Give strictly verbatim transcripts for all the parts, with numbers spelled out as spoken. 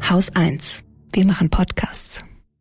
Haus eins. Wir machen Podcasts.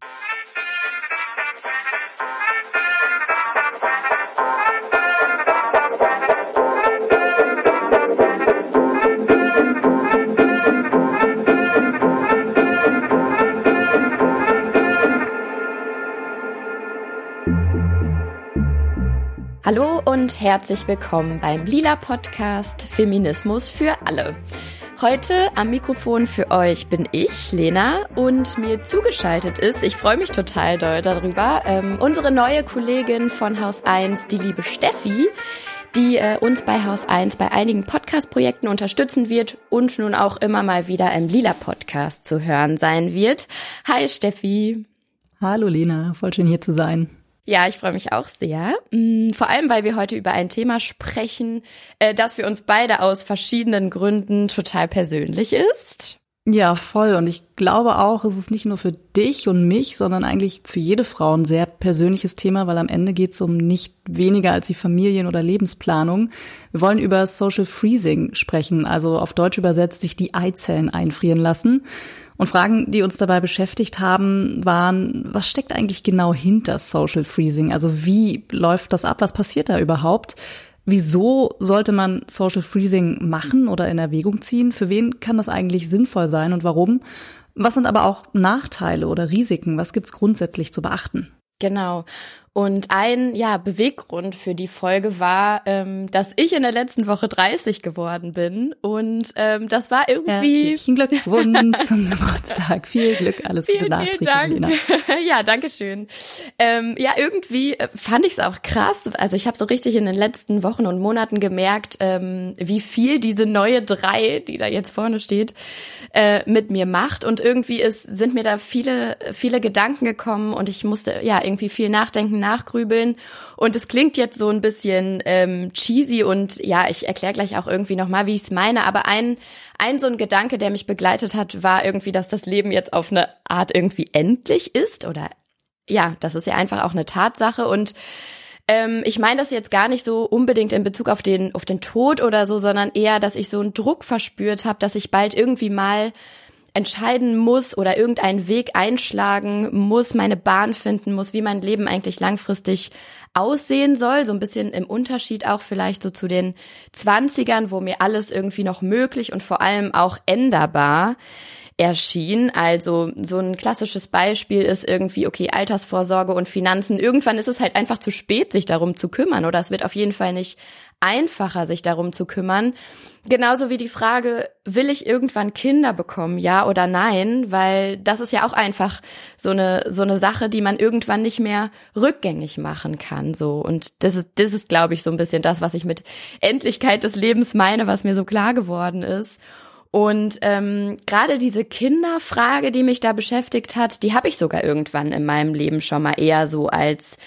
Hallo und herzlich willkommen beim Lila Podcast Feminismus für alle. Heute am Mikrofon für euch bin ich, Lena, und mir zugeschaltet ist, ich freue mich total doll darüber, ähm, unsere neue Kollegin von Haus eins, die liebe Steffi, die äh, uns bei Haus eins bei einigen Podcast-Projekten unterstützen wird und nun auch immer mal wieder im Lila Podcast zu hören sein wird. Hi Steffi. Hallo Lena, voll schön hier zu sein. Ja, ich freue mich auch sehr. Vor allem, weil wir heute über ein Thema sprechen, das für uns beide aus verschiedenen Gründen total persönlich ist. Ja, voll. Und ich glaube auch, es ist nicht nur für dich und mich, sondern eigentlich für jede Frau ein sehr persönliches Thema, weil am Ende geht es um nicht weniger als die Familien- oder Lebensplanung. Wir wollen über Social Freezing sprechen, also auf Deutsch übersetzt sich die Eizellen einfrieren lassen. Und Fragen, die uns dabei beschäftigt haben, waren, was steckt eigentlich genau hinter Social Freezing? Also wie läuft das ab? Was passiert da überhaupt? Wieso sollte man Social Freezing machen oder in Erwägung ziehen? Für wen kann das eigentlich sinnvoll sein und warum? Was sind aber auch Nachteile oder Risiken? Was gibt's grundsätzlich zu beachten? Genau. Und ein ja Beweggrund für die Folge war, ähm, dass ich in der letzten Woche dreißig geworden bin. Und ähm, das war irgendwie... Herzlichen Glückwunsch zum Geburtstag. Viel Glück, alles Gute nachträglich, Lena. Ja, danke schön. Ähm, ja, irgendwie fand ich es auch krass. Also ich habe so richtig in den letzten Wochen und Monaten gemerkt, ähm, wie viel diese neue drei, die da jetzt vorne steht, äh, mit mir macht. Und irgendwie ist, sind mir da viele, viele Gedanken gekommen und ich musste ja irgendwie viel nachdenken, nachgrübeln. Und es klingt jetzt so ein bisschen ähm, cheesy und ja, ich erkläre gleich auch irgendwie nochmal, wie ich es meine. Aber ein, ein so ein Gedanke, der mich begleitet hat, war irgendwie, dass das Leben jetzt auf eine Art irgendwie endlich ist. Oder ja, das ist ja einfach auch eine Tatsache. Und ähm, ich meine das jetzt gar nicht so unbedingt in Bezug auf den, auf den Tod oder so, sondern eher, dass ich so einen Druck verspürt habe, dass ich bald irgendwie mal entscheiden muss oder irgendeinen Weg einschlagen muss, meine Bahn finden muss, wie mein Leben eigentlich langfristig aussehen soll. So ein bisschen im Unterschied auch vielleicht so zu den Zwanzigern, wo mir alles irgendwie noch möglich und vor allem auch änderbar erschien. Also so ein klassisches Beispiel ist irgendwie, okay, Altersvorsorge und Finanzen. Irgendwann ist es halt einfach zu spät, sich darum zu kümmern, oder es wird auf jeden Fall nicht einfacher, sich darum zu kümmern. Genauso wie die Frage, will ich irgendwann Kinder bekommen, ja oder nein? Weil das ist ja auch einfach so eine so eine Sache, die man irgendwann nicht mehr rückgängig machen kann. So, und das ist das ist, glaube ich, so ein bisschen das, was ich mit Endlichkeit des Lebens meine, was mir so klar geworden ist. Und ähm, gerade diese Kinderfrage, die mich da beschäftigt hat, die habe ich sogar irgendwann in meinem Leben schon mal eher so als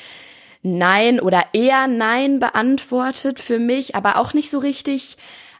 Nein oder eher Nein beantwortet für mich, aber auch nicht so richtig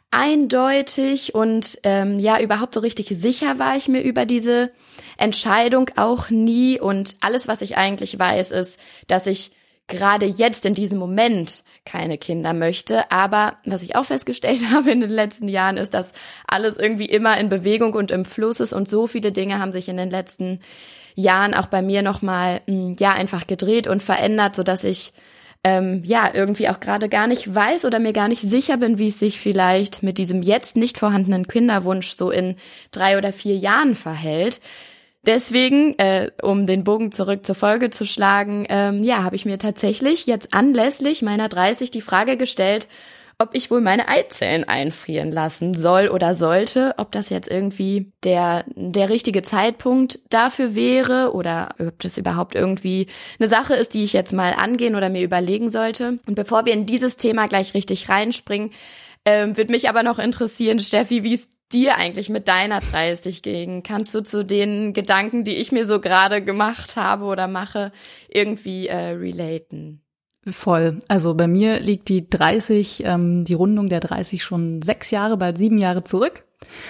eindeutig und ähm, ja, überhaupt so richtig sicher war ich mir über diese Entscheidung auch nie. Und alles, was ich eigentlich weiß, ist, dass ich gerade jetzt in diesem Moment keine Kinder möchte. Aber was ich auch festgestellt habe in den letzten Jahren ist, dass alles irgendwie immer in Bewegung und im Fluss ist und so viele Dinge haben sich in den letzten Jahren auch bei mir nochmal, ja, einfach gedreht und verändert, sodass ich ähm, ja irgendwie auch gerade gar nicht weiß oder mir gar nicht sicher bin, wie es sich vielleicht mit diesem jetzt nicht vorhandenen Kinderwunsch so in drei oder vier Jahren verhält. Deswegen, äh, um den Bogen zurück zur Folge zu schlagen, ähm, ja, habe ich mir tatsächlich jetzt anlässlich meiner dreißig die Frage gestellt, ob ich wohl meine Eizellen einfrieren lassen soll oder sollte, ob das jetzt irgendwie der der richtige Zeitpunkt dafür wäre oder ob das überhaupt irgendwie eine Sache ist, die ich jetzt mal angehen oder mir überlegen sollte. Und bevor wir in dieses Thema gleich richtig reinspringen, ähm, würde mich aber noch interessieren, Steffi, wie es dir eigentlich mit deiner dreißig ging. Kannst du zu den Gedanken, die ich mir so gerade gemacht habe oder mache, irgendwie äh, relaten? Voll. Also bei mir liegt die dreißig, ähm, die Rundung der dreißig schon sechs Jahre, bald sieben Jahre zurück.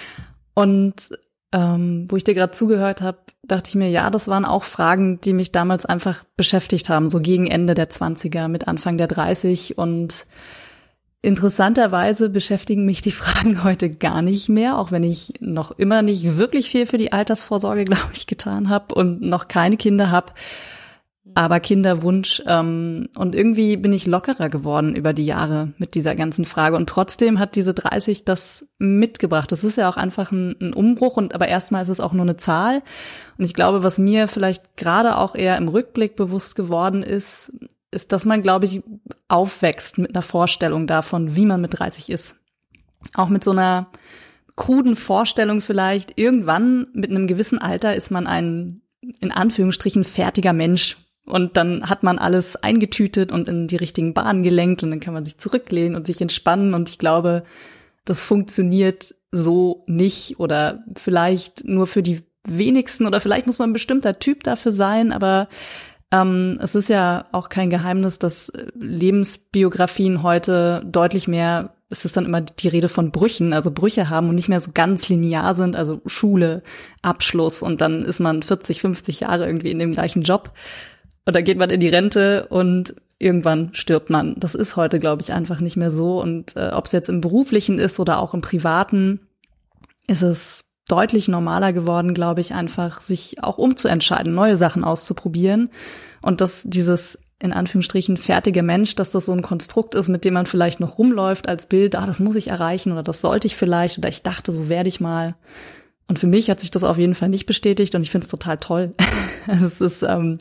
Und ähm, wo ich dir gerade zugehört habe, dachte ich mir, ja, das waren auch Fragen, die mich damals einfach beschäftigt haben, so gegen Ende der zwanziger, mit Anfang der dreißig. Und Interessanterweise beschäftigen mich die Fragen heute gar nicht mehr, auch wenn ich noch immer nicht wirklich viel für die Altersvorsorge, glaube ich, getan habe und noch keine Kinder habe. Aber Kinderwunsch, ähm, und irgendwie bin ich lockerer geworden über die Jahre mit dieser ganzen Frage. Und trotzdem hat diese dreißig das mitgebracht. Das ist ja auch einfach ein, ein Umbruch, und aber erstmal ist es auch nur eine Zahl. Und ich glaube, was mir vielleicht gerade auch eher im Rückblick bewusst geworden ist, ist, dass man, glaube ich, aufwächst mit einer Vorstellung davon, wie man mit dreißig ist. Auch mit so einer kruden Vorstellung vielleicht. Irgendwann mit einem gewissen Alter ist man ein, in Anführungsstrichen, fertiger Mensch. Und dann hat man alles eingetütet und in die richtigen Bahnen gelenkt, und dann kann man sich zurücklehnen und sich entspannen. Und ich glaube, das funktioniert so nicht, oder vielleicht nur für die wenigsten, oder vielleicht muss man ein bestimmter Typ dafür sein. Aber ähm, es ist ja auch kein Geheimnis, dass Lebensbiografien heute deutlich mehr, es ist dann immer die Rede von Brüchen, also Brüche haben und nicht mehr so ganz linear sind, also Schule, Abschluss, und dann ist man vierzig, fünfzig Jahre irgendwie in dem gleichen Job. Und dann geht man in die Rente und irgendwann stirbt man. Das ist heute, glaube ich, einfach nicht mehr so. Und äh, ob es jetzt im Beruflichen ist oder auch im Privaten, ist es deutlich normaler geworden, glaube ich, einfach sich auch umzuentscheiden, neue Sachen auszuprobieren. Und dass dieses, in Anführungsstrichen, fertige Mensch, dass das so ein Konstrukt ist, mit dem man vielleicht noch rumläuft als Bild, ah, das muss ich erreichen oder das sollte ich vielleicht oder ich dachte, so werde ich mal. Und für mich hat sich das auf jeden Fall nicht bestätigt, und ich finde es total toll. Also es ist ähm,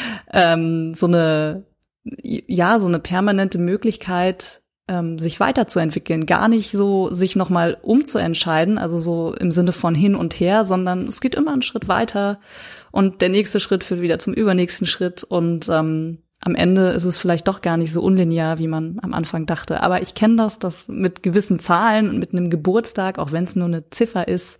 ähm, so eine, ja, so eine permanente Möglichkeit, ähm, sich weiterzuentwickeln. Gar nicht so, sich nochmal umzuentscheiden, also so im Sinne von hin und her, sondern es geht immer einen Schritt weiter, und der nächste Schritt führt wieder zum übernächsten Schritt, und ähm, am Ende ist es vielleicht doch gar nicht so unlinear, wie man am Anfang dachte. Aber ich kenne das, dass mit gewissen Zahlen und mit einem Geburtstag, auch wenn es nur eine Ziffer ist,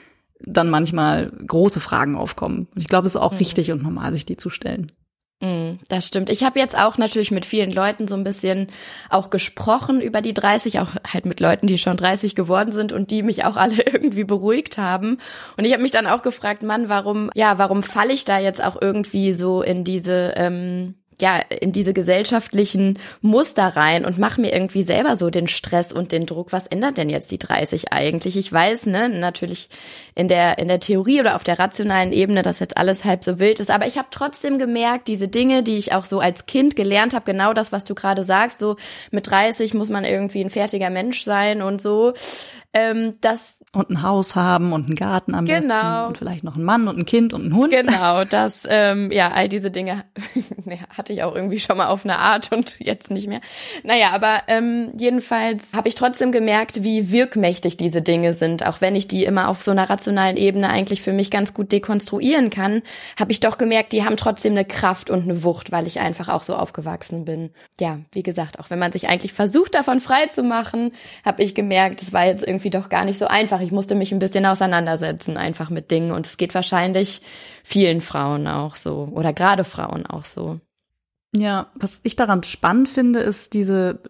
dann manchmal große Fragen aufkommen. Und ich glaube, es ist auch mhm. richtig und normal, sich die zu stellen. Mm, das stimmt. Ich habe jetzt auch natürlich mit vielen Leuten so ein bisschen auch gesprochen über die dreißig, auch halt mit Leuten, die schon dreißig geworden sind und die mich auch alle irgendwie beruhigt haben. Und ich habe mich dann auch gefragt, Mann, warum, ja, warum falle ich da jetzt auch irgendwie so in diese, ähm, ja, in diese gesellschaftlichen Muster rein und mache mir irgendwie selber so den Stress und den Druck. Was ändert denn jetzt die dreißig eigentlich? Ich weiß, ne, natürlich in der in der Theorie oder auf der rationalen Ebene, dass jetzt alles halb so wild ist, aber ich habe trotzdem gemerkt, diese Dinge, die ich auch so als Kind gelernt habe, genau das, was du gerade sagst, so mit dreißig muss man irgendwie ein fertiger Mensch sein und so, ähm, das und ein Haus haben und einen Garten am genau. besten und vielleicht noch einen Mann und ein Kind und einen Hund. Genau, das, ähm, ja, all diese Dinge hatte ich auch irgendwie schon mal auf eine Art und jetzt nicht mehr. Naja, aber ähm, jedenfalls habe ich trotzdem gemerkt, wie wirkmächtig diese Dinge sind. Auch wenn ich die immer auf so einer rationalen Ebene eigentlich für mich ganz gut dekonstruieren kann, habe ich doch gemerkt, die haben trotzdem eine Kraft und eine Wucht, weil ich einfach auch so aufgewachsen bin. Ja, wie gesagt, auch wenn man sich eigentlich versucht, davon frei zu machen, habe ich gemerkt, es war jetzt irgendwie doch gar nicht so einfach. Ich musste mich ein bisschen auseinandersetzen einfach mit Dingen, und es geht wahrscheinlich vielen Frauen auch so oder gerade Frauen auch so. Ja, was ich daran spannend finde, ist diese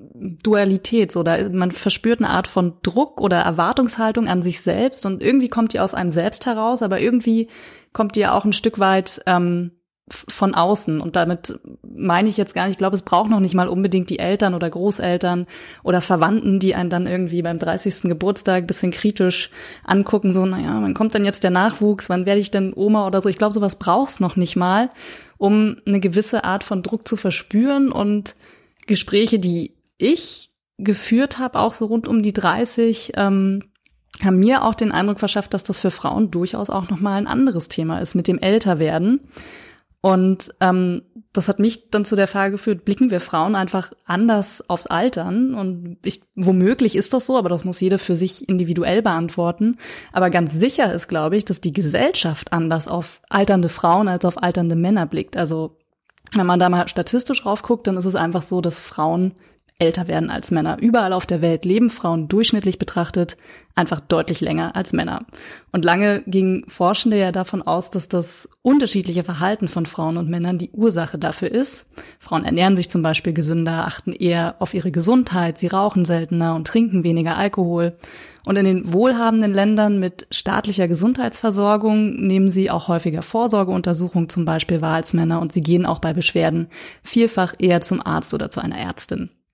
Dualität, so, da man verspürt eine Art von Druck oder Erwartungshaltung an sich selbst, und irgendwie kommt die aus einem selbst heraus, aber irgendwie kommt die ja auch ein Stück weit ähm, von außen, und damit meine ich jetzt gar nicht, ich glaube, es braucht noch nicht mal unbedingt die Eltern oder Großeltern oder Verwandten, die einen dann irgendwie beim dreißigsten Geburtstag ein bisschen kritisch angucken, so, naja, wann kommt denn jetzt der Nachwuchs, wann werde ich denn Oma oder so. Ich glaube, sowas braucht's noch nicht mal, um eine gewisse Art von Druck zu verspüren, und Gespräche, die ich geführt habe, auch so rund um die dreißig, ähm, haben mir auch den Eindruck verschafft, dass das für Frauen durchaus auch nochmal ein anderes Thema ist mit dem Älterwerden. Und ähm, das hat mich dann zu der Frage geführt, blicken wir Frauen einfach anders aufs Altern? Und ich, womöglich ist das so, aber das muss jeder für sich individuell beantworten. Aber ganz sicher ist, glaube ich, dass die Gesellschaft anders auf alternde Frauen als auf alternde Männer blickt. Also wenn man da mal statistisch drauf guckt, dann ist es einfach so, dass Frauen älter werden als Männer. Überall auf der Welt leben Frauen durchschnittlich betrachtet einfach deutlich länger als Männer. Und lange gingen Forschende ja davon aus, dass das unterschiedliche Verhalten von Frauen und Männern die Ursache dafür ist. Frauen ernähren sich zum Beispiel gesünder, achten eher auf ihre Gesundheit, sie rauchen seltener und trinken weniger Alkohol. Und in den wohlhabenden Ländern mit staatlicher Gesundheitsversorgung nehmen sie auch häufiger Vorsorgeuntersuchungen zum Beispiel wahr als Männer, und sie gehen auch bei Beschwerden vielfach eher zum Arzt oder zu einer Ärztin.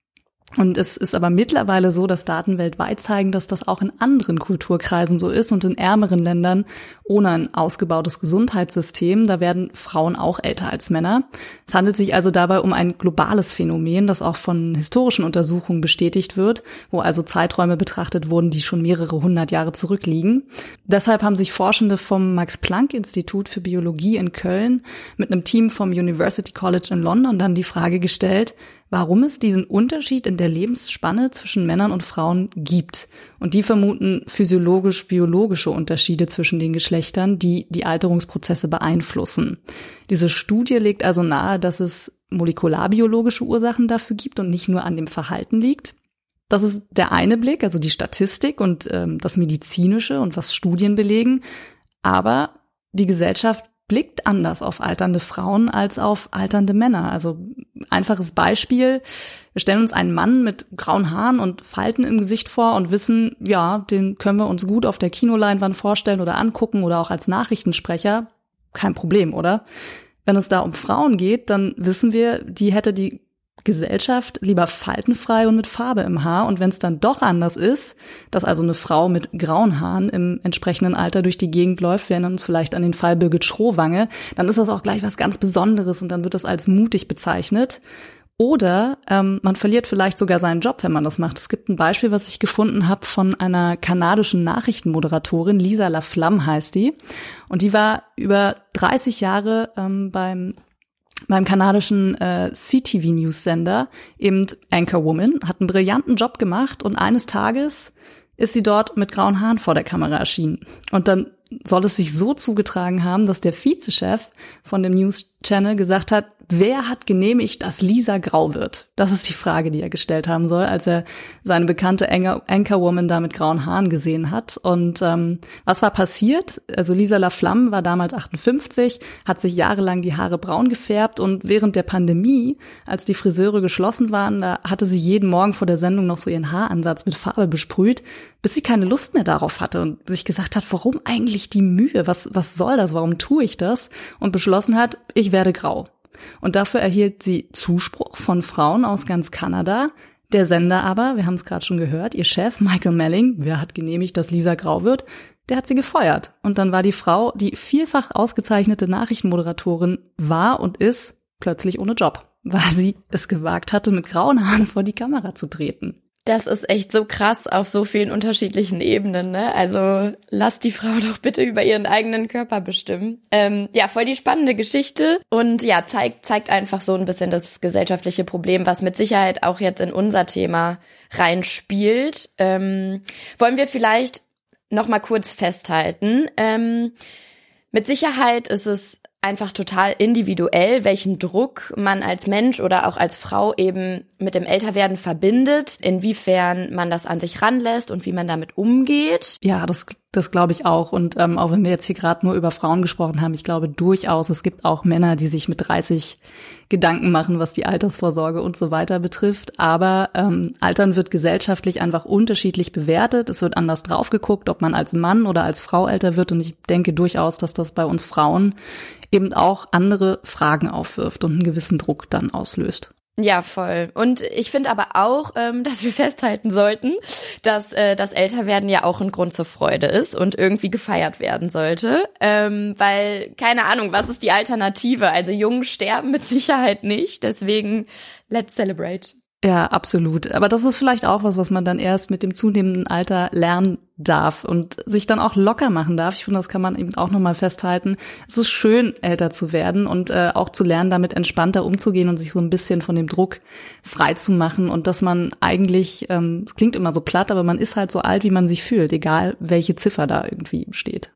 Und es ist aber mittlerweile so, dass Daten weltweit zeigen, dass das auch in anderen Kulturkreisen so ist und in ärmeren Ländern ohne ein ausgebautes Gesundheitssystem, da werden Frauen auch älter als Männer. Es handelt sich also dabei um ein globales Phänomen, das auch von historischen Untersuchungen bestätigt wird, wo also Zeiträume betrachtet wurden, die schon mehrere hundert Jahre zurückliegen. Deshalb haben sich Forschende vom Max-Planck-Institut für Biologie in Köln mit einem Team vom University College in London dann die Frage gestellt, warum es diesen Unterschied in der Lebensspanne zwischen Männern und Frauen gibt. Und die vermuten physiologisch-biologische Unterschiede zwischen den Geschlechtern, die die Alterungsprozesse beeinflussen. Diese Studie legt also nahe, dass es molekularbiologische Ursachen dafür gibt und nicht nur an dem Verhalten liegt. Das ist der eine Blick, also die Statistik und ähm, das Medizinische und was Studien belegen. Aber die Gesellschaft blickt anders auf alternde Frauen als auf alternde Männer. Also einfaches Beispiel, wir stellen uns einen Mann mit grauen Haaren und Falten im Gesicht vor und wissen, ja, den können wir uns gut auf der Kinoleinwand vorstellen oder angucken oder auch als Nachrichtensprecher. Kein Problem, oder? Wenn es da um Frauen geht, dann wissen wir, die hätte die Gesellschaft lieber faltenfrei und mit Farbe im Haar. Und wenn es dann doch anders ist, dass also eine Frau mit grauen Haaren im entsprechenden Alter durch die Gegend läuft, wir erinnern uns vielleicht an den Fall Birgit Schrowange, dann ist das auch gleich was ganz Besonderes und dann wird das als mutig bezeichnet. Oder ähm, man verliert vielleicht sogar seinen Job, wenn man das macht. Es gibt ein Beispiel, was ich gefunden habe von einer kanadischen Nachrichtenmoderatorin, Lisa Laflamme heißt die. Und die war über dreißig Jahre ähm, beim beim kanadischen äh, C T V-News-Sender eben Anchorwoman, hat einen brillanten Job gemacht und eines Tages ist sie dort mit grauen Haaren vor der Kamera erschienen. Und dann soll es sich so zugetragen haben, dass der Vizechef von dem News-Channel gesagt hat, wer hat genehmigt, dass Lisa grau wird? Das ist die Frage, die er gestellt haben soll, als er seine bekannte Anchorwoman da mit grauen Haaren gesehen hat. Und ähm, was war passiert? Also Lisa Laflamme war damals achtundfünfzig, hat sich jahrelang die Haare braun gefärbt und während der Pandemie, als die Friseure geschlossen waren, da hatte sie jeden Morgen vor der Sendung noch so ihren Haaransatz mit Farbe besprüht, bis sie keine Lust mehr darauf hatte und sich gesagt hat, warum eigentlich die Mühe? Was, was soll das? Warum tue ich das? Und beschlossen hat, ich werde grau. Und dafür erhielt sie Zuspruch von Frauen aus ganz Kanada. Der Sender aber, wir haben es gerade schon gehört, ihr Chef Michael Melling, wer hat genehmigt, dass Lisa grau wird, der hat sie gefeuert. Und dann war die Frau, die vielfach ausgezeichnete Nachrichtenmoderatorin war und ist, plötzlich ohne Job, weil sie es gewagt hatte, mit grauen Haaren vor die Kamera zu treten. Das ist echt so krass auf so vielen unterschiedlichen Ebenen, ne? Also lass die Frau doch bitte über ihren eigenen Körper bestimmen. Ähm, ja, voll die spannende Geschichte und ja, zeigt zeigt einfach so ein bisschen das gesellschaftliche Problem, was mit Sicherheit auch jetzt in unser Thema reinspielt. Ähm, wollen wir vielleicht noch mal kurz festhalten. Ähm, mit Sicherheit ist es einfach total individuell, welchen Druck man als Mensch oder auch als Frau eben mit dem Älterwerden verbindet, inwiefern man das an sich ranlässt und wie man damit umgeht. Ja, das das glaube ich auch. Und ähm, auch wenn wir jetzt hier gerade nur über Frauen gesprochen haben, ich glaube durchaus, es gibt auch Männer, die sich mit dreißig Gedanken machen, was die Altersvorsorge und so weiter betrifft. Aber ähm, Altern wird gesellschaftlich einfach unterschiedlich bewertet. Es wird anders drauf geguckt, ob man als Mann oder als Frau älter wird. Und ich denke durchaus, dass das bei uns Frauen eben auch andere Fragen aufwirft und einen gewissen Druck dann auslöst. Ja, voll. Und ich finde aber auch, ähm, dass wir festhalten sollten, dass äh, das Älterwerden ja auch ein Grund zur Freude ist und irgendwie gefeiert werden sollte. Ähm, weil, keine Ahnung, was ist die Alternative? Also Jungen sterben mit Sicherheit nicht, deswegen let's celebrate. Ja, absolut. Aber das ist vielleicht auch was, was man dann erst mit dem zunehmenden Alter lernen darf und sich dann auch locker machen darf. Ich finde, das kann man eben auch nochmal festhalten. Es ist schön, älter zu werden und äh, auch zu lernen, damit entspannter umzugehen und sich so ein bisschen von dem Druck frei zu machen und dass man eigentlich, ähm, es klingt immer so platt, aber man ist halt so alt, wie man sich fühlt, egal welche Ziffer da irgendwie steht.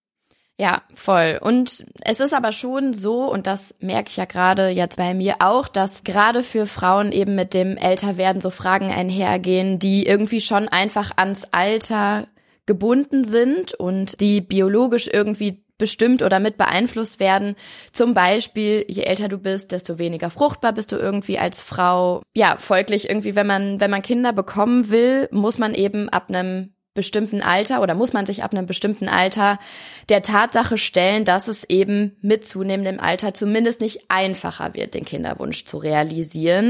Ja, voll. Und es ist aber schon so, und das merke ich ja gerade jetzt bei mir auch, dass gerade für Frauen eben mit dem Älterwerden so Fragen einhergehen, die irgendwie schon einfach ans Alter gebunden sind und die biologisch irgendwie bestimmt oder mit beeinflusst werden. Zum Beispiel, je älter du bist, desto weniger fruchtbar bist du irgendwie als Frau. Ja, folglich irgendwie, wenn man, wenn man Kinder bekommen will, muss man eben ab einem bestimmten Alter oder muss man sich ab einem bestimmten Alter der Tatsache stellen, dass es eben mit zunehmendem Alter zumindest nicht einfacher wird, den Kinderwunsch zu realisieren.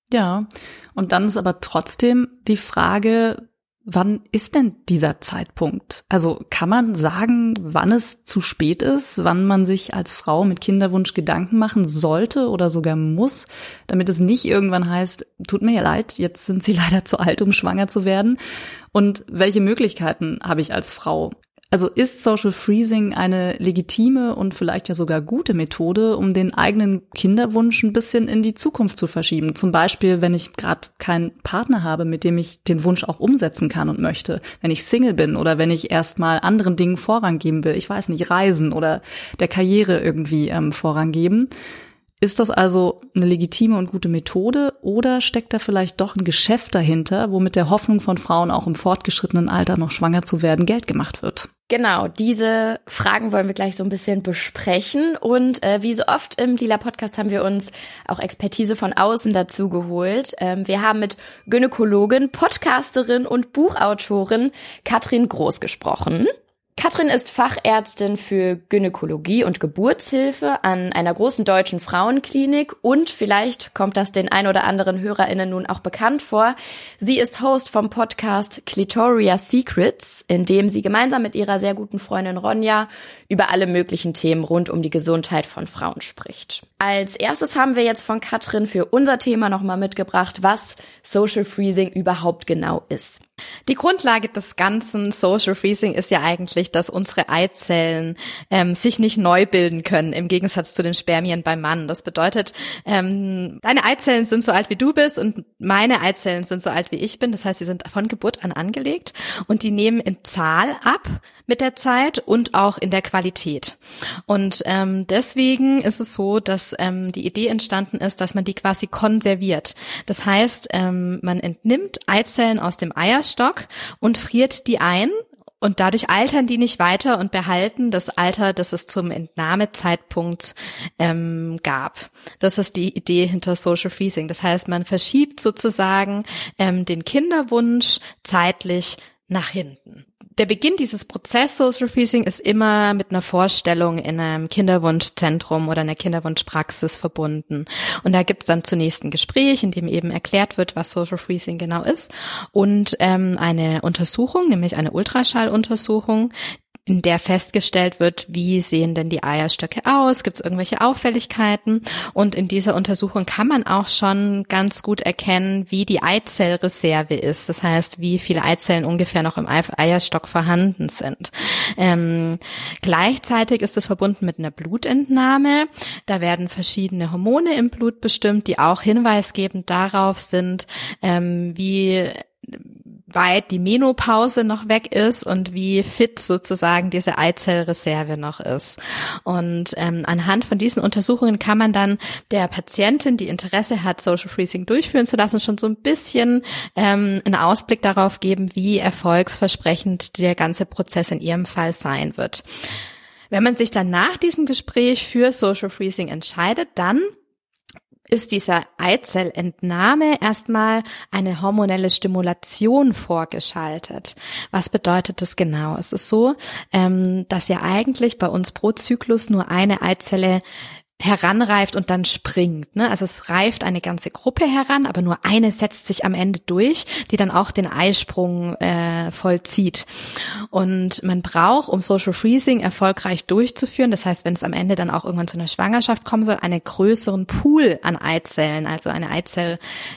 Ja, und dann ist aber trotzdem die Frage, wann ist denn dieser Zeitpunkt? Also kann man sagen, wann es zu spät ist, wann man sich als Frau mit Kinderwunsch Gedanken machen sollte oder sogar muss, damit es nicht irgendwann heißt, tut mir ja leid, jetzt sind Sie leider zu alt, um schwanger zu werden? Und welche Möglichkeiten habe ich als Frau? Also ist Social Freezing eine legitime und vielleicht ja sogar gute Methode, um den eigenen Kinderwunsch ein bisschen in die Zukunft zu verschieben? Zum Beispiel, wenn ich gerade keinen Partner habe, mit dem ich den Wunsch auch umsetzen kann und möchte. Wenn ich Single bin oder wenn ich erstmal anderen Dingen Vorrang geben will. Ich weiß nicht, Reisen oder der Karriere irgendwie ähm, Vorrang geben. Ist das also eine legitime und gute Methode oder steckt da vielleicht doch ein Geschäft dahinter, wo mit der Hoffnung von Frauen auch im fortgeschrittenen Alter noch schwanger zu werden Geld gemacht wird? Genau, diese Fragen wollen wir gleich so ein bisschen besprechen und äh, wie so oft im Lila Podcast haben wir uns auch Expertise von außen dazu geholt. Ähm, wir haben mit Gynäkologin, Podcasterin und Buchautorin Katrin Groß gesprochen. Katrin ist Fachärztin für Gynäkologie und Geburtshilfe an einer großen deutschen Frauenklinik und vielleicht kommt das den ein oder anderen HörerInnen nun auch bekannt vor. Sie ist Host vom Podcast Clitoria Secrets, in dem sie gemeinsam mit ihrer sehr guten Freundin Ronja über alle möglichen Themen rund um die Gesundheit von Frauen spricht. Als erstes haben wir jetzt von Katrin für unser Thema nochmal mitgebracht, was Social Freezing überhaupt genau ist. Die Grundlage des ganzen Social Freezing ist ja eigentlich, dass unsere Eizellen ähm, sich nicht neu bilden können, im Gegensatz zu den Spermien beim Mann. Das bedeutet, ähm, deine Eizellen sind so alt wie du bist und meine Eizellen sind so alt wie ich bin. Das heißt, sie sind von Geburt an angelegt und die nehmen in Zahl ab mit der Zeit und auch in der Qualität. Und ähm, deswegen ist es so, dass ähm, die Idee entstanden ist, dass man die quasi konserviert. Das heißt, ähm, man entnimmt Eizellen aus dem Eierstock und friert die ein und dadurch altern die nicht weiter und behalten das Alter, das es zum Entnahmezeitpunkt ähm, gab. Das ist die Idee hinter Social Freezing. Das heißt, man verschiebt sozusagen ähm, den Kinderwunsch zeitlich nach hinten. Der Beginn dieses Prozess Social Freezing ist immer mit einer Vorstellung in einem Kinderwunschzentrum oder einer Kinderwunschpraxis verbunden. Und da gibt es dann zunächst ein Gespräch, in dem eben erklärt wird, was Social Freezing genau ist und ähm, eine Untersuchung, nämlich eine Ultraschalluntersuchung, in der festgestellt wird, wie sehen denn die Eierstöcke aus, gibt es irgendwelche Auffälligkeiten und in dieser Untersuchung kann man auch schon ganz gut erkennen, wie die Eizellreserve ist, das heißt, wie viele Eizellen ungefähr noch im Eierstock vorhanden sind. Ähm, gleichzeitig ist es verbunden mit einer Blutentnahme, da werden verschiedene Hormone im Blut bestimmt, die auch hinweisgebend darauf sind, ähm, wie weit die Menopause noch weg ist und wie fit sozusagen diese Eizellreserve noch ist. Und ähm, anhand von diesen Untersuchungen kann man dann der Patientin, die Interesse hat, Social Freezing durchführen zu lassen, schon so ein bisschen ähm, einen Ausblick darauf geben, wie erfolgsversprechend der ganze Prozess in ihrem Fall sein wird. Wenn man sich dann nach diesem Gespräch für Social Freezing entscheidet, dann ist dieser Eizellentnahme erstmal eine hormonelle Stimulation vorgeschaltet. Was bedeutet das genau? Es ist so, ähm, dass ja eigentlich bei uns pro Zyklus nur eine Eizelle heranreift und dann springt, ne? Also es reift eine ganze Gruppe heran, aber nur eine setzt sich am Ende durch, die dann auch den Eisprung äh, vollzieht. Und man braucht, um Social Freezing erfolgreich durchzuführen, das heißt, wenn es am Ende dann auch irgendwann zu einer Schwangerschaft kommen soll, einen größeren Pool an Eizellen, also eine Eizellgruppe.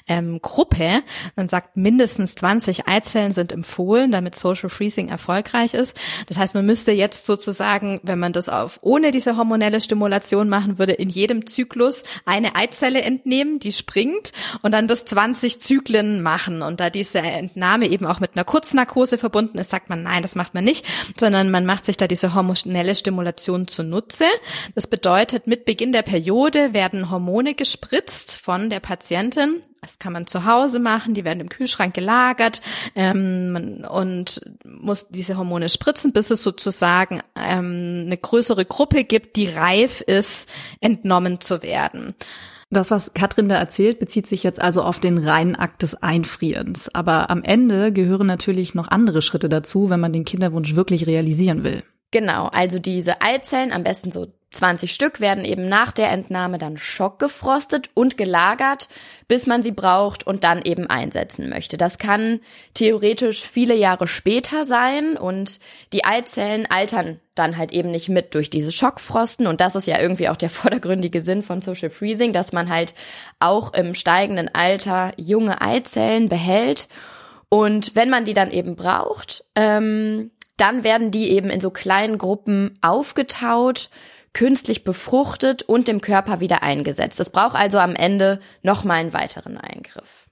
Ähm, man sagt, mindestens zwanzig Eizellen sind empfohlen, damit Social Freezing erfolgreich ist. Das heißt, man müsste jetzt sozusagen, wenn man das auf ohne diese hormonelle Stimulation machen würde, in jedem Zyklus eine Eizelle entnehmen, die springt und dann das zwanzig Zyklen machen. Und da diese Entnahme eben auch mit einer Kurznarkose verbunden ist, sagt man, nein, das macht man nicht, sondern man macht sich da diese hormonelle Stimulation zunutze. Das bedeutet, mit Beginn der Periode werden Hormone gespritzt von der Patientin. Das kann man zu Hause machen, die werden im Kühlschrank gelagert ähm, und muss diese Hormone spritzen, bis es sozusagen ähm, eine größere Gruppe gibt, die reif ist, entnommen zu werden. Das, was Katrin da erzählt, bezieht sich jetzt also auf den reinen Akt des Einfrierens. Aber am Ende gehören natürlich noch andere Schritte dazu, wenn man den Kinderwunsch wirklich realisieren will. Genau, also diese Eizellen, am besten so zwanzig Stück, werden eben nach der Entnahme dann schockgefrostet und gelagert, bis man sie braucht und dann eben einsetzen möchte. Das kann theoretisch viele Jahre später sein und die Eizellen altern dann halt eben nicht mit durch diese Schockfrosten und das ist ja irgendwie auch der vordergründige Sinn von Social Freezing, dass man halt auch im steigenden Alter junge Eizellen behält und wenn man die dann eben braucht, ähm, dann werden die eben in so kleinen Gruppen aufgetaut, künstlich befruchtet und dem Körper wieder eingesetzt. Es braucht also am Ende nochmal einen weiteren Eingriff.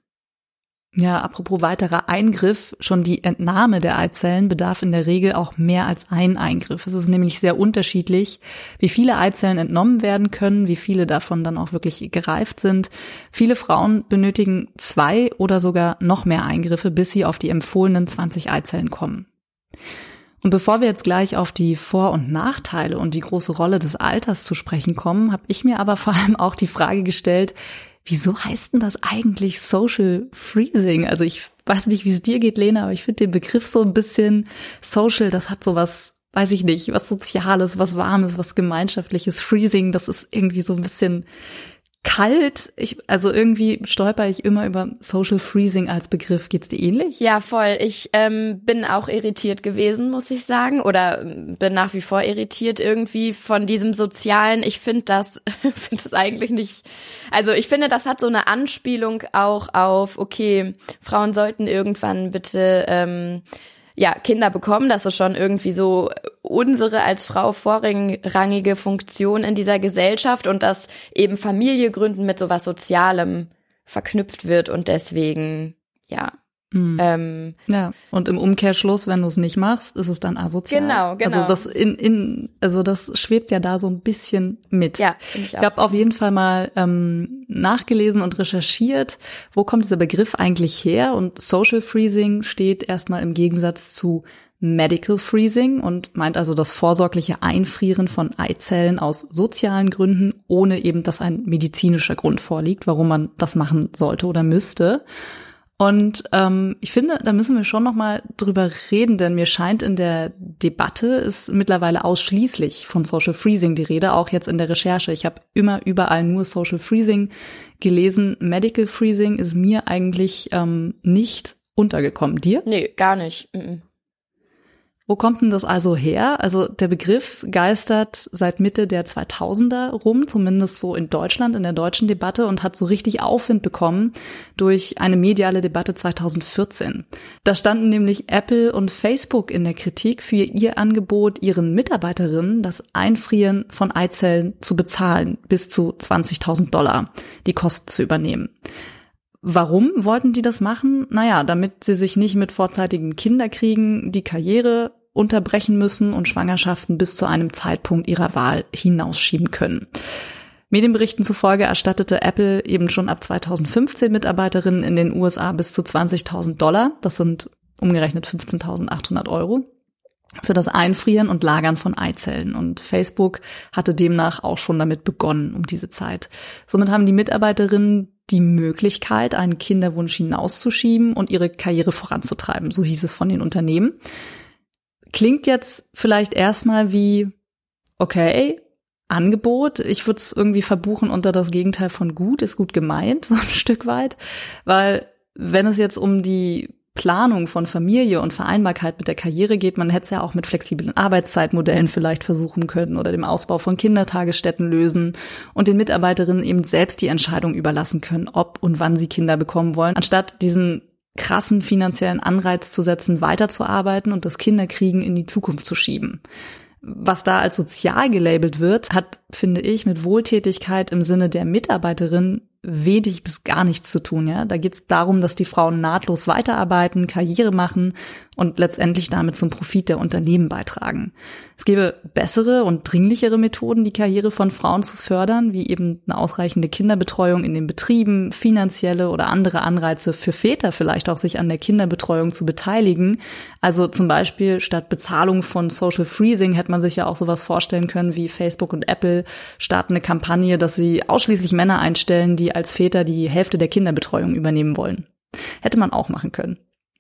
Ja, apropos weiterer Eingriff, schon die Entnahme der Eizellen bedarf in der Regel auch mehr als einen Eingriff. Es ist nämlich sehr unterschiedlich, wie viele Eizellen entnommen werden können, wie viele davon dann auch wirklich gereift sind. Viele Frauen benötigen zwei oder sogar noch mehr Eingriffe, bis sie auf die empfohlenen zwanzig Eizellen kommen. Und bevor wir jetzt gleich auf die Vor- und Nachteile und die große Rolle des Alters zu sprechen kommen, habe ich mir aber vor allem auch die Frage gestellt, wieso heißt denn das eigentlich Social Freezing? Also ich weiß nicht, wie es dir geht, Lena, aber ich finde den Begriff so ein bisschen Social, das hat so was, weiß ich nicht, was Soziales, was Warmes, was Gemeinschaftliches. Freezing, das ist irgendwie so ein bisschen kalt. Ich, also irgendwie stolper ich immer über Social Freezing als Begriff. Geht's dir ähnlich? Ja, voll. Ich ähm, bin auch irritiert gewesen, muss ich sagen. Oder bin nach wie vor irritiert irgendwie von diesem Sozialen. Ich finde das, finde das eigentlich nicht. Also ich finde, das hat so eine Anspielung auch auf, okay, Frauen sollten irgendwann bitte ähm, ja, Kinder bekommen, das ist schon irgendwie so unsere als Frau vorrangige Funktion in dieser Gesellschaft und dass eben Familie gründen mit sowas Sozialem verknüpft wird und deswegen, ja. Mhm. Ähm, ja, und im Umkehrschluss, wenn du es nicht machst, ist es dann asozial. Genau, genau. Also das in, in, also das schwebt ja da so ein bisschen mit. Ja, finde ich auch. Ich habe auf jeden Fall mal ähm, nachgelesen und recherchiert, wo kommt dieser Begriff eigentlich her? Und Social Freezing steht erstmal im Gegensatz zu Medical Freezing und meint also das vorsorgliche Einfrieren von Eizellen aus sozialen Gründen, ohne eben, dass ein medizinischer Grund vorliegt, warum man das machen sollte oder müsste. Und ähm, ich finde, da müssen wir schon noch mal drüber reden, denn mir scheint in der Debatte ist mittlerweile ausschließlich von Social Freezing die Rede, auch jetzt in der Recherche. Ich habe immer überall nur Social Freezing gelesen. Medical Freezing ist mir eigentlich ähm, nicht untergekommen. Dir? Nee, gar nicht. Mhm. Wo kommt denn das also her? Also der Begriff geistert seit Mitte der zweitausender rum, zumindest so in Deutschland, in der deutschen Debatte und hat so richtig Aufwind bekommen durch eine mediale Debatte zweitausendvierzehn. Da standen nämlich Apple und Facebook in der Kritik für ihr Angebot, ihren Mitarbeiterinnen das Einfrieren von Eizellen zu bezahlen, bis zu zwanzigtausend Dollar, die Kosten zu übernehmen. Warum wollten die das machen? Naja, damit sie sich nicht mit vorzeitigen Kinderkriegen die Karriere unterbrechen müssen und Schwangerschaften bis zu einem Zeitpunkt ihrer Wahl hinausschieben können. Medienberichten zufolge erstattete Apple eben schon ab zweitausendfünfzehn Mitarbeiterinnen in den U S A bis zu zwanzigtausend Dollar, das sind umgerechnet fünfzehntausendachthundert Euro, für das Einfrieren und Lagern von Eizellen. Und Facebook hatte demnach auch schon damit begonnen um diese Zeit. Somit haben die Mitarbeiterinnen die Möglichkeit, einen Kinderwunsch hinauszuschieben und ihre Karriere voranzutreiben. So hieß es von den Unternehmen. Klingt jetzt vielleicht erstmal wie, okay, Angebot. Ich würde es irgendwie verbuchen unter das Gegenteil von gut, ist gut gemeint, so ein Stück weit. Weil wenn es jetzt um die Planung von Familie und Vereinbarkeit mit der Karriere geht, man hätte es ja auch mit flexiblen Arbeitszeitmodellen vielleicht versuchen können oder dem Ausbau von Kindertagesstätten lösen und den Mitarbeiterinnen eben selbst die Entscheidung überlassen können, ob und wann sie Kinder bekommen wollen, anstatt diesen krassen finanziellen Anreiz zu setzen, weiterzuarbeiten und das Kinderkriegen in die Zukunft zu schieben. Was da als sozial gelabelt wird, hat, finde ich, mit Wohltätigkeit im Sinne der Mitarbeiterin wenig bis gar nichts zu tun. Ja, da geht es darum, dass die Frauen nahtlos weiterarbeiten, Karriere machen und letztendlich damit zum Profit der Unternehmen beitragen. Es gäbe bessere und dringlichere Methoden, die Karriere von Frauen zu fördern, wie eben eine ausreichende Kinderbetreuung in den Betrieben, finanzielle oder andere Anreize für Väter vielleicht auch, sich an der Kinderbetreuung zu beteiligen. Also zum Beispiel statt Bezahlung von Social Freezing hätte man sich ja auch sowas vorstellen können, wie Facebook und Apple starten eine Kampagne, dass sie ausschließlich Männer einstellen, die als Väter die Hälfte der Kinderbetreuung übernehmen wollen. Hätte man auch machen können.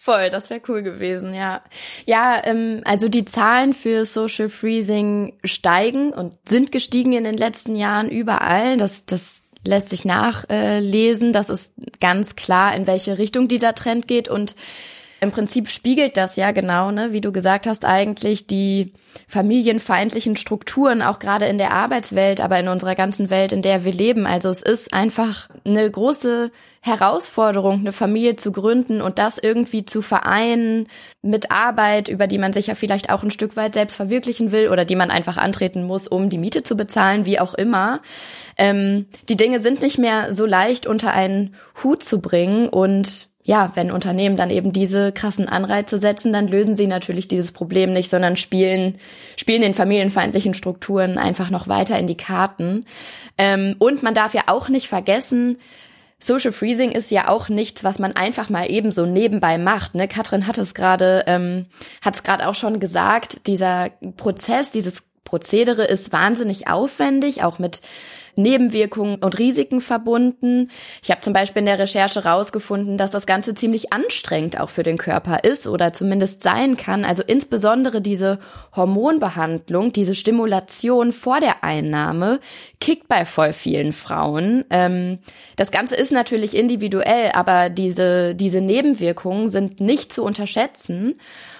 Voll, das wäre cool gewesen, ja. Ja, ähm, also die Zahlen für Social Freezing steigen und sind gestiegen in den letzten Jahren überall. Das, das lässt sich nachlesen. Das ist ganz klar, in welche Richtung dieser Trend geht. Und im Prinzip spiegelt das ja genau, ne, wie du gesagt hast, eigentlich die familienfeindlichen Strukturen, auch gerade in der Arbeitswelt, aber in unserer ganzen Welt, in der wir leben. Also es ist einfach eine große Herausforderung, eine Familie zu gründen und das irgendwie zu vereinen mit Arbeit, über die man sich ja vielleicht auch ein Stück weit selbst verwirklichen will oder die man einfach antreten muss, um die Miete zu bezahlen, wie auch immer. Ähm, die Dinge sind nicht mehr so leicht unter einen Hut zu bringen und ja, wenn Unternehmen dann eben diese krassen Anreize setzen, dann lösen sie natürlich dieses Problem nicht, sondern spielen spielen den familienfeindlichen Strukturen einfach noch weiter in die Karten. Ähm, und man darf ja auch nicht vergessen, Social Freezing ist ja auch nichts, was man einfach mal eben so nebenbei macht. Ne? Katrin hat es gerade ähm, hat es gerade auch schon gesagt, dieser Prozess, dieses Prozedere ist wahnsinnig aufwendig, auch mit Nebenwirkungen und Risiken verbunden. Ich habe zum Beispiel in der Recherche rausgefunden, dass das Ganze ziemlich anstrengend auch für den Körper ist oder zumindest sein kann. Also insbesondere diese Hormonbehandlung, diese Stimulation vor der Einnahme kickt bei voll vielen Frauen. Ähm, das Ganze ist natürlich individuell, aber diese, diese Nebenwirkungen sind nicht zu unterschätzen.